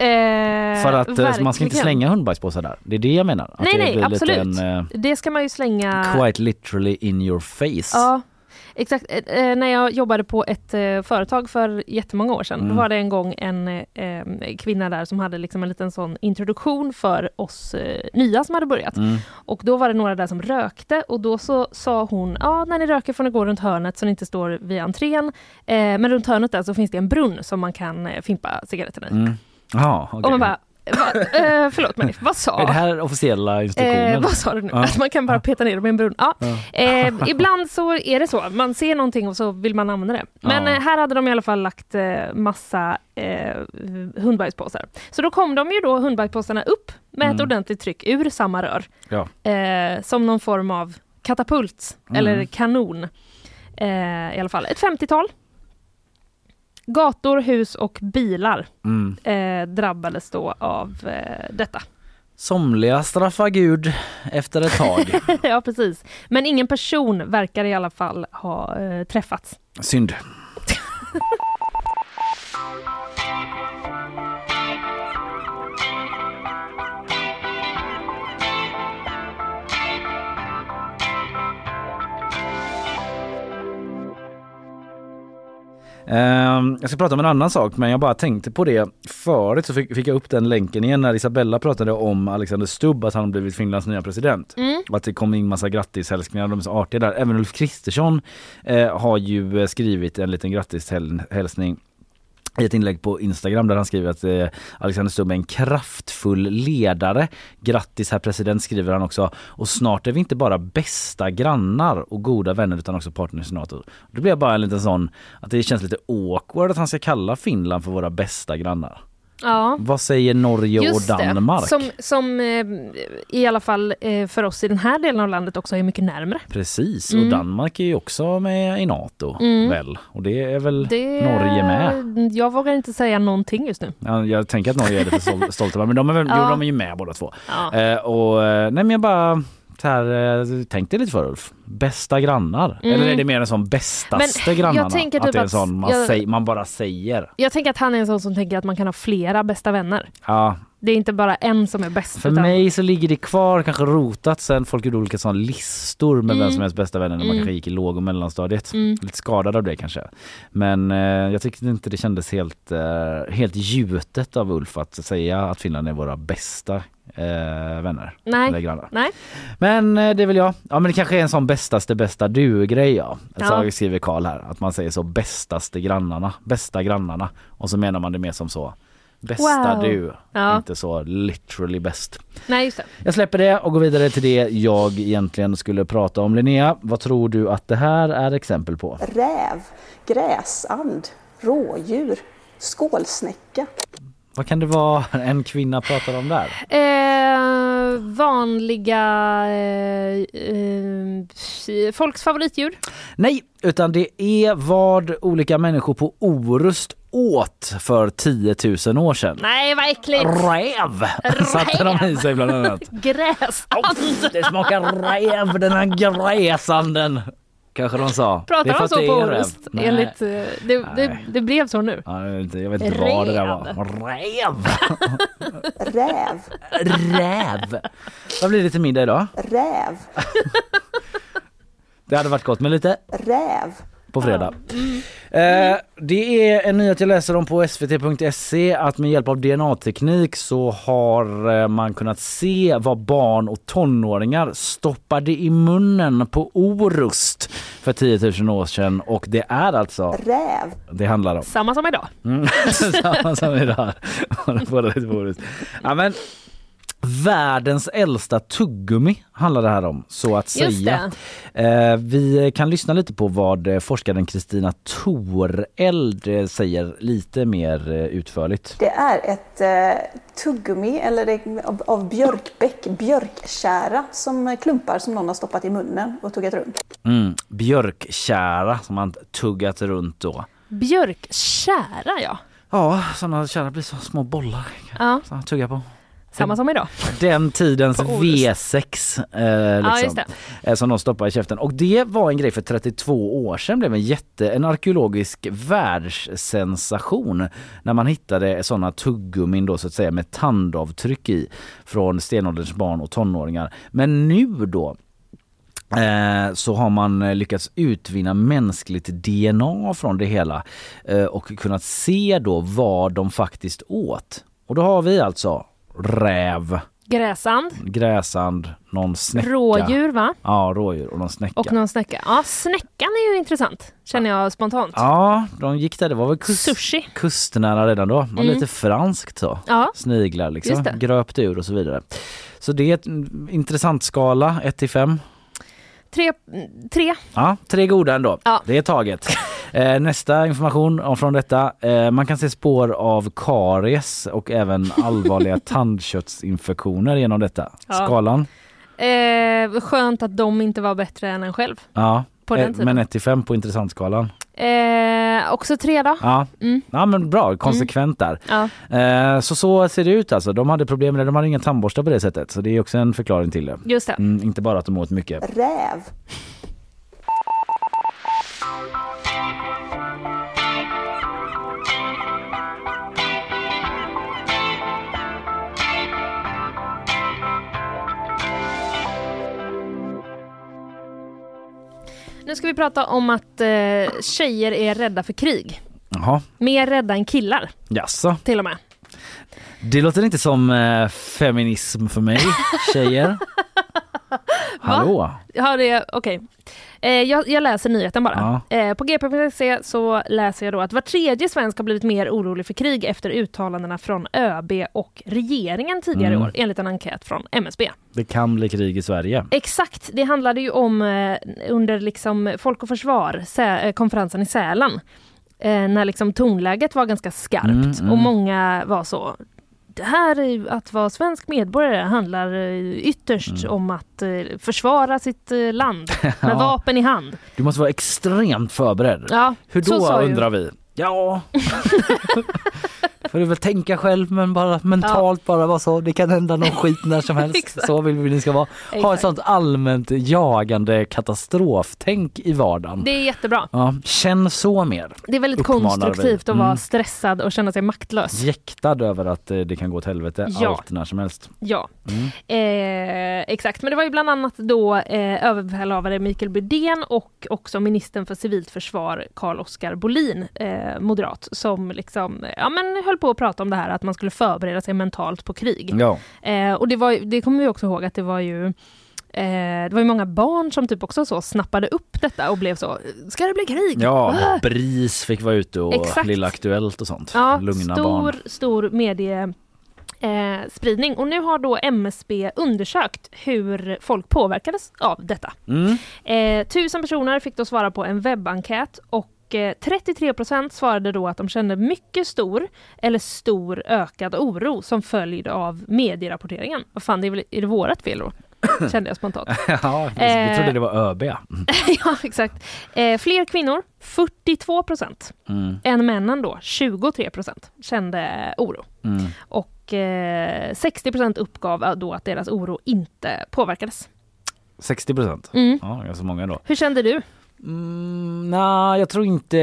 Eh, För att verkligen. Man ska inte slänga hundbajspåsar där. Det är det jag menar. Att nej, det nej, absolut. En, uh, det ska man ju slänga... Quite literally in your face. Ja, exakt. Eh, när jag jobbade på ett eh, företag för jättemånga år sedan, mm. då var det en gång en eh, kvinna där som hade liksom en liten sån introduktion för oss eh, nya som hade börjat. Mm. Och då var det några där som rökte och då så sa hon, ja när ni röker får ni gå runt hörnet så ni inte står vid entrén. Eh, men runt hörnet där så finns det en brunn som man kan eh, fimpa cigaretterna i. Mm. Ah, okay. Och man bara, Va, eh, förlåt mig, vad sa? Är det här officiella instruktionen? Eh, vad sa du nu? Ja. Att man kan bara peta ner dem i en brunn. Ja. Ja. Eh, ibland så är det så. Man ser någonting och så vill man använda det. Men Ja. eh, här hade de i alla fall lagt eh, massa eh, hundbajspåsar. Så då kom de ju då hundbajspåsarna upp med Mm. ett ordentligt tryck ur samma rör. Ja. Eh, som någon form av katapult Mm. eller kanon. Eh, I alla fall ett femtiotal. Gator, hus och bilar Mm. eh, drabbades då av eh, detta. Somliga straffar Gud efter ett tag. Ja, precis. Men ingen person verkar i alla fall ha eh, träffats. Synd. Um, jag ska prata om en annan sak, men jag bara tänkte på det förut så fick, fick jag upp den länken igen när Isabella pratade om Alexander Stubb, att han blivit Finlands nya president. Mm. Och att det kom in massa grattishälsningar, de är så artiga där. Även Ulf Kristersson eh, har ju skrivit en liten grattishälsning i ett inlägg på Instagram där han skriver att eh, Alexander Stubb är en kraftfull ledare. Grattis herr president, skriver han också. Och snart är vi inte bara bästa grannar och goda vänner utan också partners i NATO. Det blir bara en liten sån att det känns lite awkward att han ska kalla Finland för våra bästa grannar. Ja. Vad säger Norge Just och Danmark? Det. Som, som eh, i alla fall eh, för oss i den här delen av landet också är mycket närmare. Precis, Mm. och Danmark är ju också med i NATO Mm. väl. Och det är väl Det- Norge med. Jag vågar inte säga någonting just nu. Ja, jag tänker att Norge är det för stol- stolta, men de är, väl, Ja. jo, de är ju med båda två. Ja. Eh, och eh, nej men jag bara så här, eh, tänk dig lite för Ulf. Bästa grannar. Mm. Eller är det mer en sån bästaste Men grannarna? jag tänker att typ det är en att sån man, jag- säger, man bara säger. Jag tänker att han är en sån som tänker att man kan ha flera bästa vänner. Ja. Det är inte bara en som är bäst. För utan- mig så ligger det kvar, kanske rotat sen folk gjorde olika sån listor med Mm. vem som är bästa vänner när man Mm. kanske gick i låg- och mellanstadiet. Mm. Lite skadad av det kanske. Men eh, jag tyckte inte det kändes helt, eh, helt gjutet av Ulf att säga att Finland är våra bästa eh, vänner. Nej. Eller grannar. Nej. Men eh, det vill jag. Ja, men det kanske är en sån bästaste bästa du-grej, ja. Ja. Så skriver Karl här. Att man säger så bästaste grannarna. Bästa grannarna. Och så menar man det mer som så. Bästa Wow. du. Ja. Inte så literally bäst. Nej, just det. Jag släpper det och går vidare till det jag egentligen skulle prata om. Linnea, vad tror du att det här är exempel på? Räv, gräsand, rådjur, skålsnäcka. Vad kan det vara en kvinna pratar om där? Eh, vanliga eh, eh, folks favoritdjur. Nej, utan det är vad olika människor på Orust åt för tio tusen år sedan. Nej, vad äckligt. Räv! Satte de i sig bland annat. Gräsand. Det smakar räv, den här gräsanden. Kanske de sa. Pratar Det är för de att så det på är räv. Orust? Nej. Enligt, eh, det, det, det blev så nu. Ja, jag vet inte, jag vet inte vad det där var. Räv! Räv, Räv! Vad blir det till middag idag? räv, Det hade varit gott med lite räv. på fredag. Eh, det är en nyhet jag läser om på svt punkt se att med hjälp av D N A-teknik så har eh, man kunnat se vad barn och tonåringar stoppade i munnen på Orust för tio tusen år sedan, och det är alltså Räv. det handlar om. Samma som idag. Mm. Samma som idag. Ja, men världens äldsta tuggummi handlar det här om, så att Just säga. Eh, vi kan lyssna lite på vad forskaren Kristina Toreld säger lite mer eh, utförligt. Det är ett eh, tuggummi eller det, av, av björkbäck, björkkära som klumpar som någon har stoppat i munnen och tuggat runt. Mm, björkkära som man tuggat runt då. Björkkära, ja. Ja, sådana kära blir så små bollar. Ja. Så tugga på. Samma som idag. Den tidens V sex eh, liksom, ja, just det. Eh, som de stoppade i käften. Och det var en grej för trettiotvå år sedan. Blev en jätte, en arkeologisk världssensation när man hittade sådana tuggummin då, så att säga, med tandavtryck i från stenålderns barn och tonåringar. Men nu då Eh, så har man lyckats utvinna mänskligt D N A från det hela eh, och kunnat se då vad de faktiskt åt. Och då har vi alltså räv, gräsand, gräsand, någon snäcka. Rådjur, va? Ja, rådjur och någon snäcka. Och någon snäcka. Ja, snäckan är ju intressant, känner jag spontant. Ja, de gick där. Det var väl kust, sushi. Kustnära redan då. Det var Mm. lite franskt så. Ja. Sniglar liksom. Just det. Gröpt ur och så vidare. Så det är ett intressant skala, ett till fem. Tre. tre. Ja, tre goda ändå. Ja. Det är taget. Eh, nästa information från detta. Eh, man kan se spår av karies och även allvarliga tandköttsinfektioner genom detta. Ja. Skalan? Eh, skönt att de inte var bättre än en själv. Ja, På den eh, tiden. men ett till fem på intressantskalan. Eh, också tre då. Ja. Mm. Ja, men bra. Konsekvent där. Ja. Eh, så så ser det ut alltså. De hade problem med det. De hade ingen tandborste på det sättet. Så det är också en förklaring till det. Just det. Mm, inte bara att de åt mycket. Räv. Nu ska vi prata om att eh, tjejer är rädda för krig. Jaha. Mer rädda än killar, Jaså. till och med. Det låter inte som eh, feminism för mig, tjejer. Hallå? Ja, det okej. Eh, jag, jag läser nyheten bara. Ja. Eh, på g p punkt se så läser jag då att var tredje svensk har blivit mer orolig för krig efter uttalandena från ÖB och regeringen tidigare Mm. i år, enligt en enkät från M S B. Det kan bli krig i Sverige. Exakt, det handlade ju om eh, under liksom Folk och Försvar, sä- eh, konferensen i Sälen. Eh, när liksom tonläget var ganska skarpt Mm, mm. och många var så, det här är, att vara svensk medborgare handlar eh, ytterst Mm. om att eh, försvara sitt eh, land med Ja. vapen i hand. Du måste vara extremt förberedd. Ja, Hur så då, sa ju- undrar vi? Ja, får du väl tänka själv, men bara mentalt bara vara så. Det kan hända någon skit när som helst. Exakt. Så vill vi ni ska vara. Ha ett Exakt. sånt allmänt jagande katastroftänk i vardagen. Det är jättebra. Ja, känn så mer. Det är väldigt Uppmanar konstruktivt vi. att vara Mm. stressad och känna sig maktlös. Jäktad över att eh, det kan gå åt helvete Ja. allt när som helst. Ja, Mm. eh, exakt. Men det var ju bland annat då eh, överbefälhavare Mikael Bydén och också ministern för civilt försvar Carl-Oskar Bolin, eh, moderat, som liksom, ja, men höll på att prata om det här att man skulle förbereda sig mentalt på krig. Ja. Eh, och det, var, ju- det kommer vi också ihåg att det var ju eh, det var ju många barn som typ också så snappade upp detta och blev så, ska det bli krig? Ja, Ah! BRIS fick vara ute och Exakt. Lilla Aktuellt och sånt. Ja, Lugna stor, barn. stor medie eh, spridning. Och nu har då M S B undersökt hur folk påverkades av detta. Mm. Eh, tusen personer fick då svara på en webbenkät och eh, trettiotre procent svarade då att de kände mycket stor eller stor ökad oro som följd av medierapporteringen. Vad fan, det är väl är det vårat fel då? Kände jag spontant. Ja, vi Eh, trodde det var ÖB. Mm. Ja, exakt. Eh, fler kvinnor, fyrtiotvå procent. Mm. Än männen då, tjugotre procent, kände oro. Mm. Och eh, sextio procent uppgav då att deras oro inte påverkades. sextio procent. Mm. Ja, ganska många då. Hur kände du? Mm, nej, jag tror inte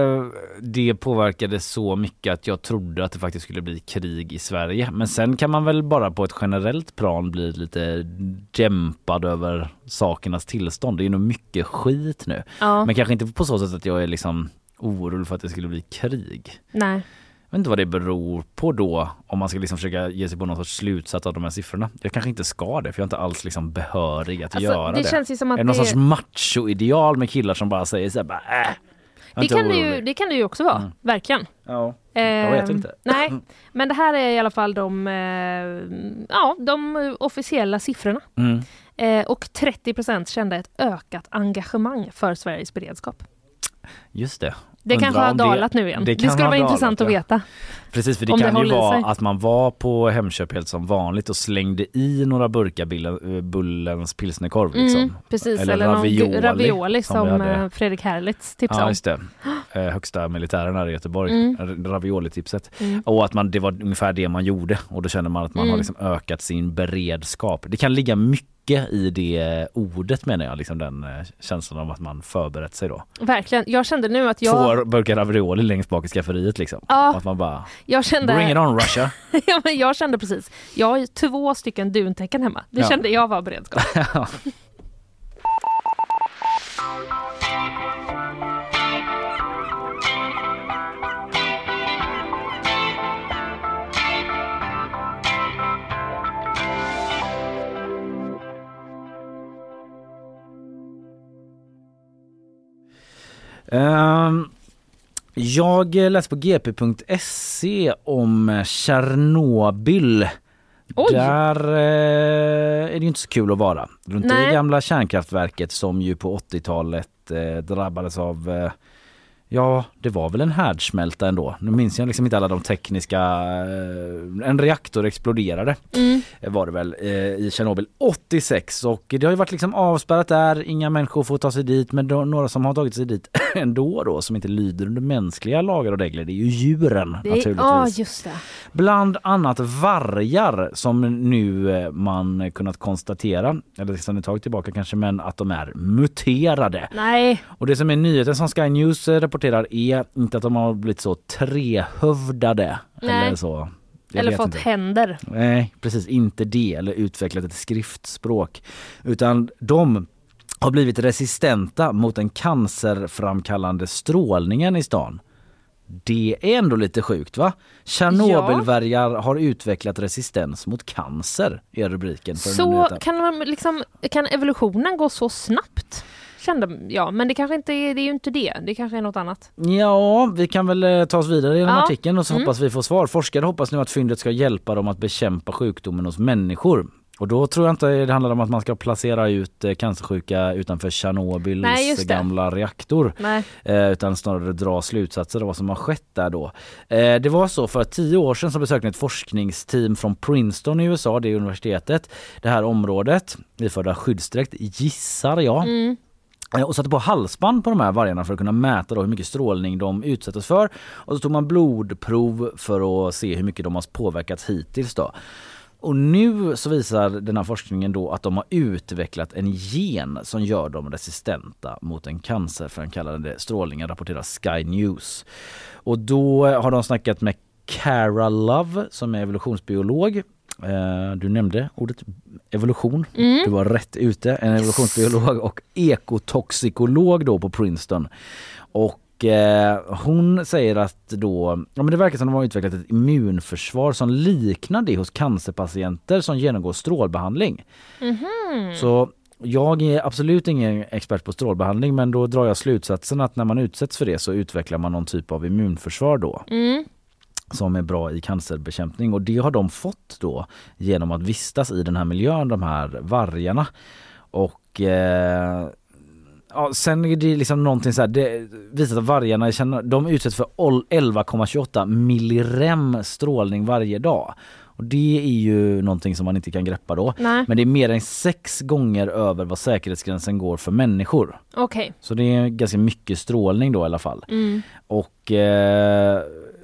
det påverkade så mycket att jag trodde att det faktiskt skulle bli krig i Sverige. Men sen kan man väl bara på ett generellt plan bli lite dämpad över sakernas tillstånd. Det är nog mycket skit nu. Ja. Men kanske inte på så sätt att jag är liksom orolig för att det skulle bli krig. Nej. Jag vet inte vad det beror på då, om man ska liksom försöka ge sig på någon sorts slutsats av de här siffrorna. Jag kanske inte ska det, för jag är inte alls liksom behörig att Alltså, göra det det. känns ju som att är det någon det- sorts macho-ideal med killar som bara säger så här, bara, äh, jag är Det inte kan, det, orolig. ju, det kan det ju också vara, Mm. verkligen. Ja, Eh, jag vet inte. Nej, men det här är i alla fall de, eh, ja, de officiella siffrorna. Mm. Eh, och trettio procent kände ett ökat engagemang för Sveriges beredskap. Just det. Det Undrar kanske har om dalat nu igen. Det, kan skulle ha vara dalat, intressant att ja. veta. Precis, för det om kan det ju håller i vara sig. att man var på Hemköp helt som vanligt och slängde i några burkar Billen- Bullens pilsnerkorv liksom. Mm, precis, eller, någon ravioli, ravioli som, vi hade. eh, Fredrik Herlitz tipsade Ja, om. just det. eh, högsta militären här i Göteborg, Mm. ravioli-tipset. Mm. Och att man, det var ungefär det man gjorde. Och då känner man att man Mm. har liksom ökat sin beredskap. Det kan ligga mycket i det ordet, menar jag. Liksom den eh, känslan av att man förberett sig då. Verkligen. Jag kände nu att jag... Två burkar ravioli längst bak i skafferiet liksom. Ja. Att man bara, Jag kände... bring it on Russia. ja, men jag kände precis. Jag har ju två stycken duntäcken hemma. Det Ja. kände jag var beredskap. Um, jag läste på g p punkt se om Tjernobyl. Oj. Där eh, är det ju inte så kul att vara. Runt Nej. det gamla kärnkraftverket som ju på åttiotalet eh, drabbades av... Eh, ja, det var väl en härdsmälta ändå. Nu minns jag liksom inte alla de tekniska... Eh, en reaktor exploderade Mm. var det väl eh, i Tjernobyl åttiosex. Och det har ju varit liksom avspärrat där. Inga människor får ta sig dit. Men då, några som har tagit sig dit ändå då, som inte lyder under mänskliga lagar och regler, det är ju djuren Det är, naturligtvis. ja, just det. Bland annat vargar som nu eh, man kunnat konstatera, eller sedan ett tag tillbaka kanske, men att de är muterade. Nej. Och det som är nyheten som Sky News eh, rapporterar är inte att de har blivit så trehövdade. Nej. Eller så. Jag Eller vet fått inte. händer. Nej, precis inte det. Eller utvecklat ett skriftspråk. Utan de har blivit resistenta mot den cancerframkallande strålningen i stan. Det är ändå lite sjukt, va? Tjernobylvargar har utvecklat resistens mot cancer, är rubriken för den här Så nyheten. kan, man liksom, kan evolutionen gå så snabbt? Kände jag, men det kanske inte är, det är ju inte det. Det kanske är något annat. Ja, vi kan väl eh, ta oss vidare genom Ja. artikeln och så Mm. hoppas vi får svar. Forskare hoppas nu att fyndet ska hjälpa dem att bekämpa sjukdomen hos människor. Och då tror jag inte det handlar om att man ska placera ut eh, cancersjuka utanför Tjernobyls Nej, just det. gamla reaktor. Nej. Eh, utan snarare dra slutsatser av vad som har skett där då. Eh, det var så för tio år sedan som besökte ett forskningsteam från Princeton i U S A, det är universitetet, det här området, iförda skyddsdräkt, gissar jag. Mm. Och satte på halsband på de här vargarna för att kunna mäta då hur mycket strålning de utsätts för. Och så tog man blodprov för att se hur mycket de har påverkats hittills då. Och nu så visar den här forskningen då att de har utvecklat en gen som gör dem resistenta mot en cancerframkallande strålning, rapporterar Sky News. Och då har de snackat med Cara Love som är evolutionsbiolog. Du nämnde ordet evolution. Mm. Du var rätt ute. En evolutionsbiolog och ekotoxikolog då på Princeton. Och eh, hon säger att då, ja, men det verkar som att de har utvecklat ett immunförsvar som liknar det hos cancerpatienter som genomgår strålbehandling. Mm-hmm. Så jag är absolut ingen expert på strålbehandling, men då drar jag slutsatsen att när man utsätts för det så utvecklar man någon typ av immunförsvar då. Mm. Som är bra i cancerbekämpning, och det har de fått då genom att vistas i den här miljön, de här vargarna. Och eh, ja, sen är det liksom någonting så här, det visar att vargarna känner, de utsätts för elva komma tjugoåtta millirem strålning varje dag. Och det är ju någonting som man inte kan greppa då. Nej. Men det är mer än sex gånger över vad säkerhetsgränsen går för människor. Okej. Okay. Så det är ganska mycket strålning då i alla fall. Mm. Och eh,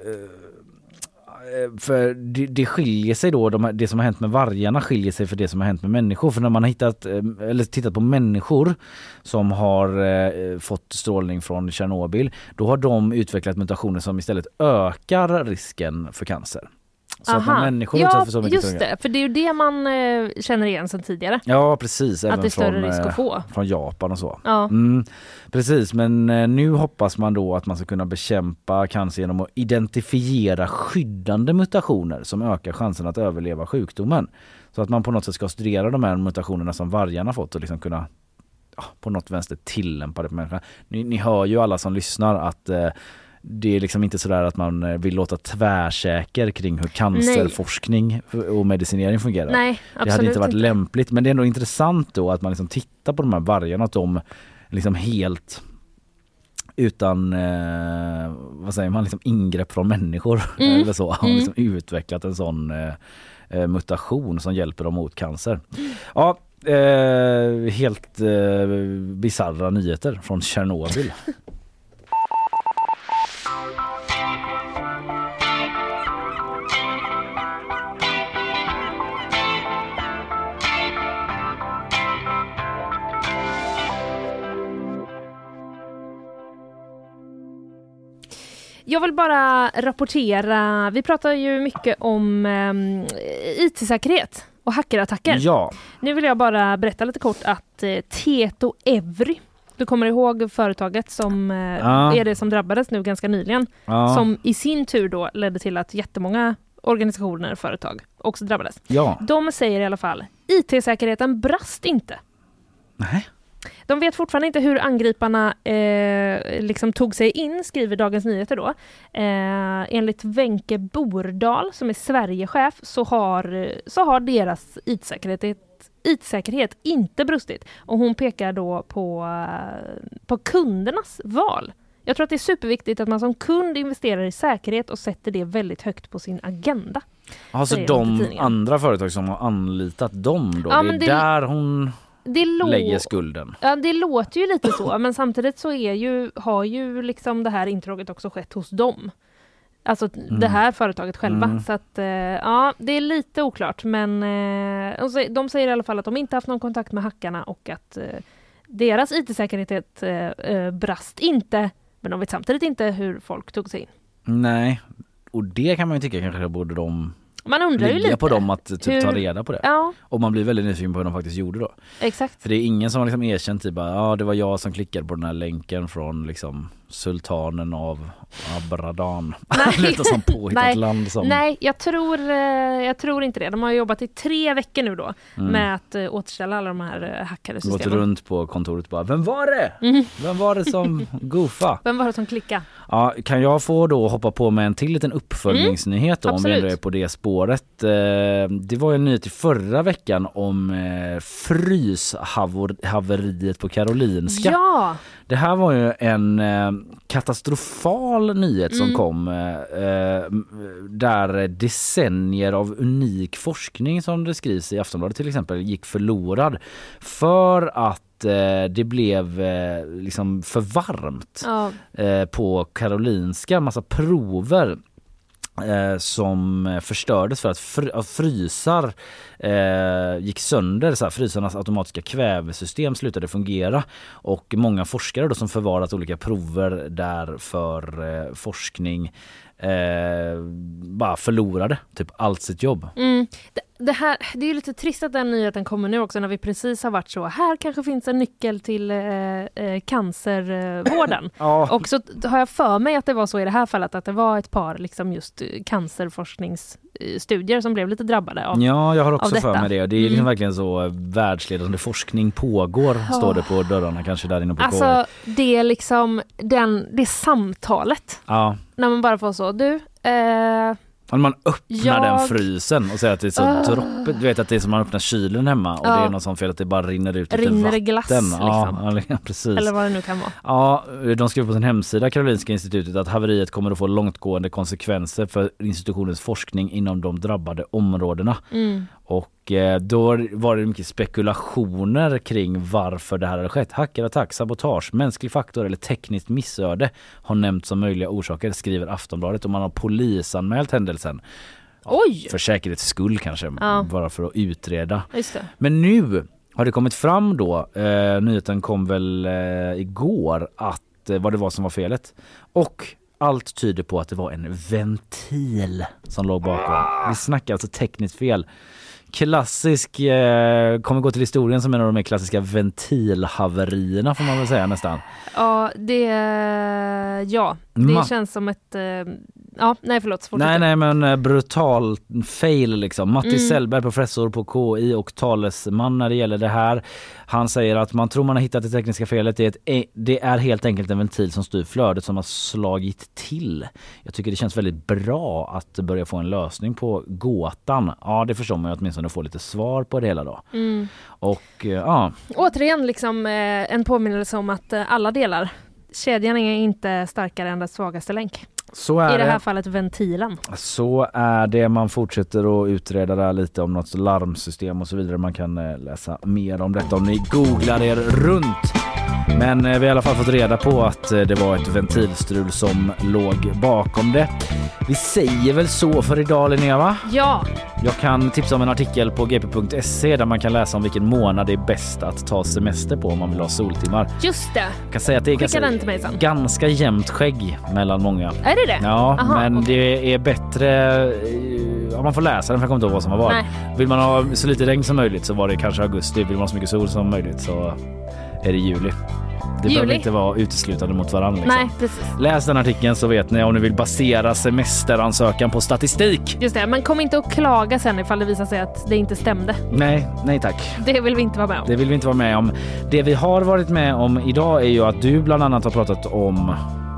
för det, det skiljer sig då, de, det som har hänt med vargarna skiljer sig för det som har hänt med människor. För när man har hittat, eller tittat på människor som har eh, fått strålning från Tjernobyl, då har de utvecklat mutationer som istället ökar risken för cancer. Så Aha. att när människor ja, utsätts för så mycket just strålning. det. För det är ju det man eh, känner igen sedan tidigare. Ja, precis. Att Även det är större från, risk att få. från Japan och så. Ja. Mm, precis, men eh, nu hoppas man då att man ska kunna bekämpa cancer genom att identifiera skyddande mutationer som ökar chansen att överleva sjukdomen. Så att man på något sätt ska studera de här mutationerna som vargarna fått och liksom kunna ja, på något vänster tillämpa det på människan. Ni, ni hör ju alla som lyssnar att eh, det är liksom inte sådär att man vill låta tvärsäker kring hur cancerforskning Nej. och medicinering fungerar. Nej, absolut det hade inte varit inte. lämpligt, men det är ändå intressant då att man liksom tittar på de här vargarna, att de liksom helt utan eh, vad säger man, liksom ingrepp från människor mm. eller så har mm. liksom utvecklat en sån eh, mutation som hjälper dem mot cancer. Ja, eh, helt eh, bizarra nyheter från Tjernobyl. Jag vill bara rapportera, vi pratar ju mycket om um, I T-säkerhet och hackerattacker. Ja. Nu vill jag bara berätta lite kort att uh, Tieto Evry, du kommer ihåg företaget som uh, ja. är det som drabbades nu ganska nyligen, ja. som i sin tur då ledde till att jättemånga organisationer och företag också drabbades. Ja. De säger i alla fall, I T-säkerheten brast inte. Nej. De vet fortfarande inte hur angriparna eh, liksom tog sig in, skriver Dagens Nyheter då. Eh, enligt Wenche Bordal, som är Sverigechef, så har, så har deras I T-säkerhet, I T-säkerhet inte brustit. Och hon pekar då på, på kundernas val. Jag tror att det är superviktigt att man som kund investerar i säkerhet och sätter det väldigt högt på sin agenda. Alltså de andra företag som har anlitat dem då, ja, det är det... där hon... Det lå- lägger skulden. Ja, det låter ju lite så, men samtidigt så är ju, har ju liksom det här intrånget också skett hos dem. Alltså mm. det här företaget själva. Mm. Så att, eh, ja, det är lite oklart, men eh, de säger i alla fall att de inte haft någon kontakt med hackarna och att eh, deras I T-säkerhet eh, brast inte, men de vet samtidigt inte hur folk tog sig in. Nej, och det kan man ju tycka kanske borde de... Man undrar ju lite på dem att typ, hur... ta reda på det. Ja. Och man blir väldigt nyfiken på hur de faktiskt gjorde då. Exakt. För det är ingen som har liksom erkänt typ att ja, det var jag som klickade på den här länken från liksom sultanen av Abradan. Lite som påhittat Nej. land som... Nej, jag tror, jag tror inte det. De har jobbat i tre veckor nu då mm. med att uh, återställa alla de här uh, hackade systemen. Gått runt på kontoret bara, vem var det? Mm. Vem var det som goofa? Vem var det som klickade? Ja, kan jag få då hoppa på med en till liten uppföljningsnyhet mm. då, om vi ändå är på det spåret. Det var en nyhet i förra veckan om fryshaveriet på Karolinska. Ja! Det här var ju en katastrofal nyhet som mm. kom där decennier av unik forskning, som det skrivs i Aftonbladet till exempel, gick förlorad för att det blev liksom för varmt ja. på Karolinska. Massa prover eh, som förstördes för att, fr- att frysar eh, gick sönder. Så här, frysarnas automatiska kvävesystem slutade fungera. Och många forskare då, som förvarat olika prover där för eh, forskning eh, bara förlorade typ allt sitt jobb. Mm. Det, det, här, det är ju lite trist att den nyheten kommer nu också, när vi precis har varit så. Här kanske finns en nyckel till eh, eh, cancervården. Ja. Och så har jag för mig att det var så i det här fallet, att det var ett par liksom just cancerforskningsstudier som blev lite drabbade av. Ja, jag har också för mig det. Det är liksom mm. verkligen så världsledande forskning pågår, oh. står det på dörrarna kanske där inne på alltså, K I. det är liksom den, det samtalet. Ja. När man bara får så, du... Eh, Om man öppnar jag... den frysen och säger att det är så uh... droppigt. Du vet att det är som man öppnar kylen hemma och uh. det är något sånt fel att det bara rinner ut lite rinner vatten. glass liksom. Ja, ja, precis. Eller vad det nu kan vara. Ja, de skriver på sin hemsida, Karolinska institutet, att haveriet kommer att få långtgående konsekvenser för institutionens forskning inom de drabbade områdena. Mm. Och eh, då var det mycket spekulationer kring varför det här hade skett. Hackerattack, sabotage, mänsklig faktor eller tekniskt missöde har nämnts som möjliga orsaker, skriver Aftonbladet, och man har polisanmält händelsen. Oj! För säkerhets skull kanske, ja. bara för att utreda. Just det. Men nu har det kommit fram då, eh, nyheten kom väl eh, igår, att eh, vad det var som var felet. Och allt tyder på att det var en ventil som låg bakom. Vi snackar alltså tekniskt fel. Klassisk, eh, kommer gå till historien som en av de mer klassiska ventilhaverierna, får man väl säga nästan. Ja, det, ja, det Ma- känns som ett... Eh, ja, nej förlåt. Fortsätt. Nej, nej, men brutal fail liksom. Matti mm. Sellberg, professor på K I och talesman när det gäller det här. Han säger att man tror man har hittat det tekniska felet. Det är, ett, det är helt enkelt en ventil som styr flödet som har slagit till. Jag tycker det känns väldigt bra att börja få en lösning på gåtan. Ja, det förstår man ju åtminstone att få lite svar på det hela då. Mm. Och ja. Återigen liksom eh, en påminnelse om att eh, alla delar, kedjan är inte starkare än dess svagaste länk. Så är I det här det. fallet ventilen. Så är det. Man fortsätter att utreda där lite om något larmsystem och så vidare. Man kan läsa mer om detta om ni googlar er runt. Men vi har i alla fall fått reda på att det var ett ventilstrul som låg bakom det. Vi säger väl så för idag, Linnea, va? Ja. Jag kan tipsa om en artikel på g p punkt se där man kan läsa om vilken månad det är bäst att ta semester på om man vill ha soltimmar. Just det. Jag kan säga att det är ganska, den till mig sen. ganska jämnt skägg mellan många. Är det det? Ja, Aha, men okay. det är bättre... Ja, man får läsa den för jag kommer inte ihåg vad som har varit. Nej. Vill man ha så lite regn som möjligt så var det kanske augusti. Vill man ha så mycket sol som möjligt så är det juli. Det juli. Behöver inte vara uteslutande mot varandra. Liksom. Nej, precis. Läs den artikeln så vet ni om ni vill basera semesteransökan på statistik. Just det, men kom inte att klaga sen ifall det visar sig att det inte stämde. Nej, nej tack. Det vill vi inte vara med om. Det vill vi inte vara med om. Det vi har varit med om idag är ju att du bland annat har pratat om...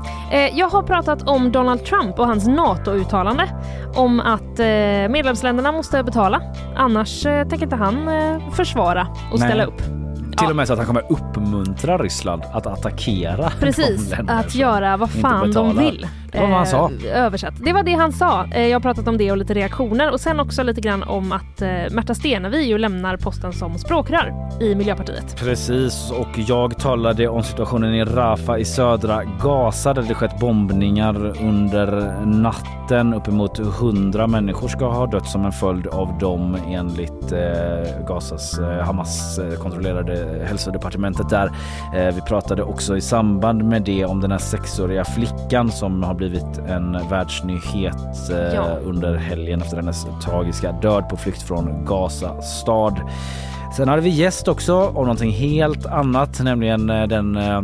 Jag har pratat om Donald Trump och hans NATO-uttalande om att medlemsländerna måste betala. Annars tänker inte han försvara och ställa Nej. upp. Till ja. och med så att han kommer uppmuntra Ryssland att attackera. Precis, att göra vad fan de vill. Det var vad han sa. Översatt. Det var det han sa. Jag har pratat om det och lite reaktioner. Och sen också lite grann om att Märta Stenevi ju lämnar posten som språkrör i Miljöpartiet. Precis, och jag talade om situationen i Rafah i södra Gaza där det skett bombningar under natten. Uppemot hundra människor ska ha dött som en följd av dem enligt eh, Gazas eh, Hamas kontrollerade hälsodepartementet där. Eh, vi pratade också i samband med det om den här sexåriga flickan som har blivit en världsnyhet eh, ja. under helgen efter hennes tragiska död på flykt från Gaza stad. Sen hade vi gäst också om någonting helt annat, nämligen eh, den eh,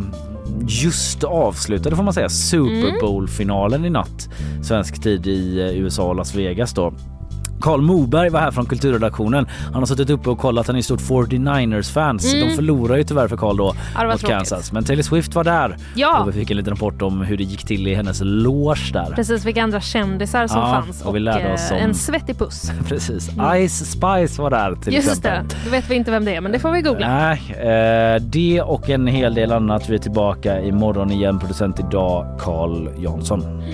just avslutade får man säga Super Bowl-finalen mm. i natt. Svensk tid i eh, U S A och Las Vegas då. Carl Moberg var här från kulturredaktionen. Han har suttit uppe och kollat. Han är stort fyrtionioers-fans. Mm. De förlorar ju tyvärr för Carl då ja, mot Kansas. Men Taylor Swift var där. Ja. Och vi fick en liten rapport om hur det gick till i hennes loge där. Precis, vilka andra kändisar som ja, fanns. Och, vi lärde oss om... en svettig puss. Precis. Mm. Ice Spice var där till Just exempel. Just det. Då vet vi inte vem det är, men det får vi googla. Nej, eh, det och en hel del annat. Vi är tillbaka imorgon igen. Producent idag, Carl Jansson.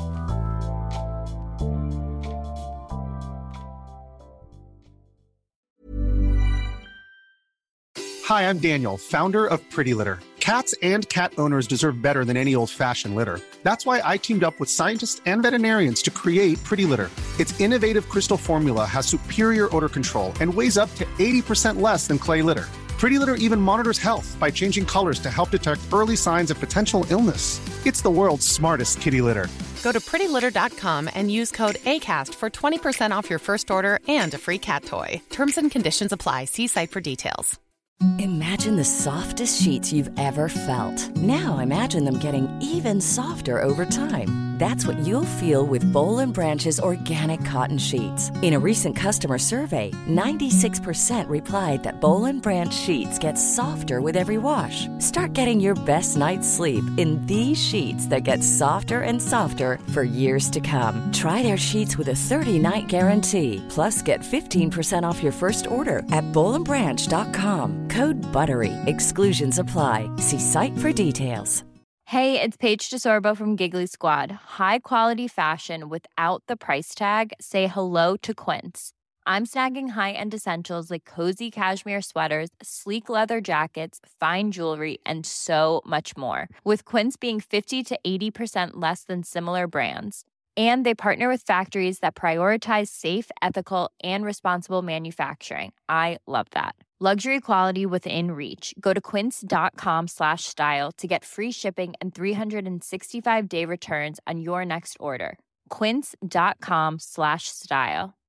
Hi, I'm Daniel, founder of Pretty Litter. Cats and cat owners deserve better than any old-fashioned litter. That's why I teamed up with scientists and veterinarians to create Pretty Litter. Its innovative crystal formula has superior odor control and weighs up to eighty percent less than clay litter. Pretty Litter even monitors health by changing colors to help detect early signs of potential illness. It's the world's smartest kitty litter. Go to pretty litter dot com and use code ACAST for twenty percent off your first order and a free cat toy. Terms and conditions apply. See site for details. Imagine the softest sheets you've ever felt. Now imagine them getting even softer over time. That's what you'll feel with Boll and Branch's organic cotton sheets. In a recent customer survey, ninety-six percent replied that Boll and Branch sheets get softer with every wash. Start getting your best night's sleep in these sheets that get softer and softer for years to come. Try their sheets with a thirty-night guarantee. Plus, get fifteen percent off your first order at boll and branch dot com. Code BUTTERY. Exclusions apply. See site for details. Hey, it's Paige DeSorbo from Giggly Squad. High quality fashion without the price tag. Say hello to Quince. I'm snagging high-end essentials like cozy cashmere sweaters, sleek leather jackets, fine jewelry, and so much more. With Quince being fifty to eighty percent less than similar brands. And they partner with factories that prioritize safe, ethical, and responsible manufacturing. I love that. Luxury quality within reach. Go to quince dot com slash style to get free shipping and three sixty-five day returns on your next order. quince dot com slash style.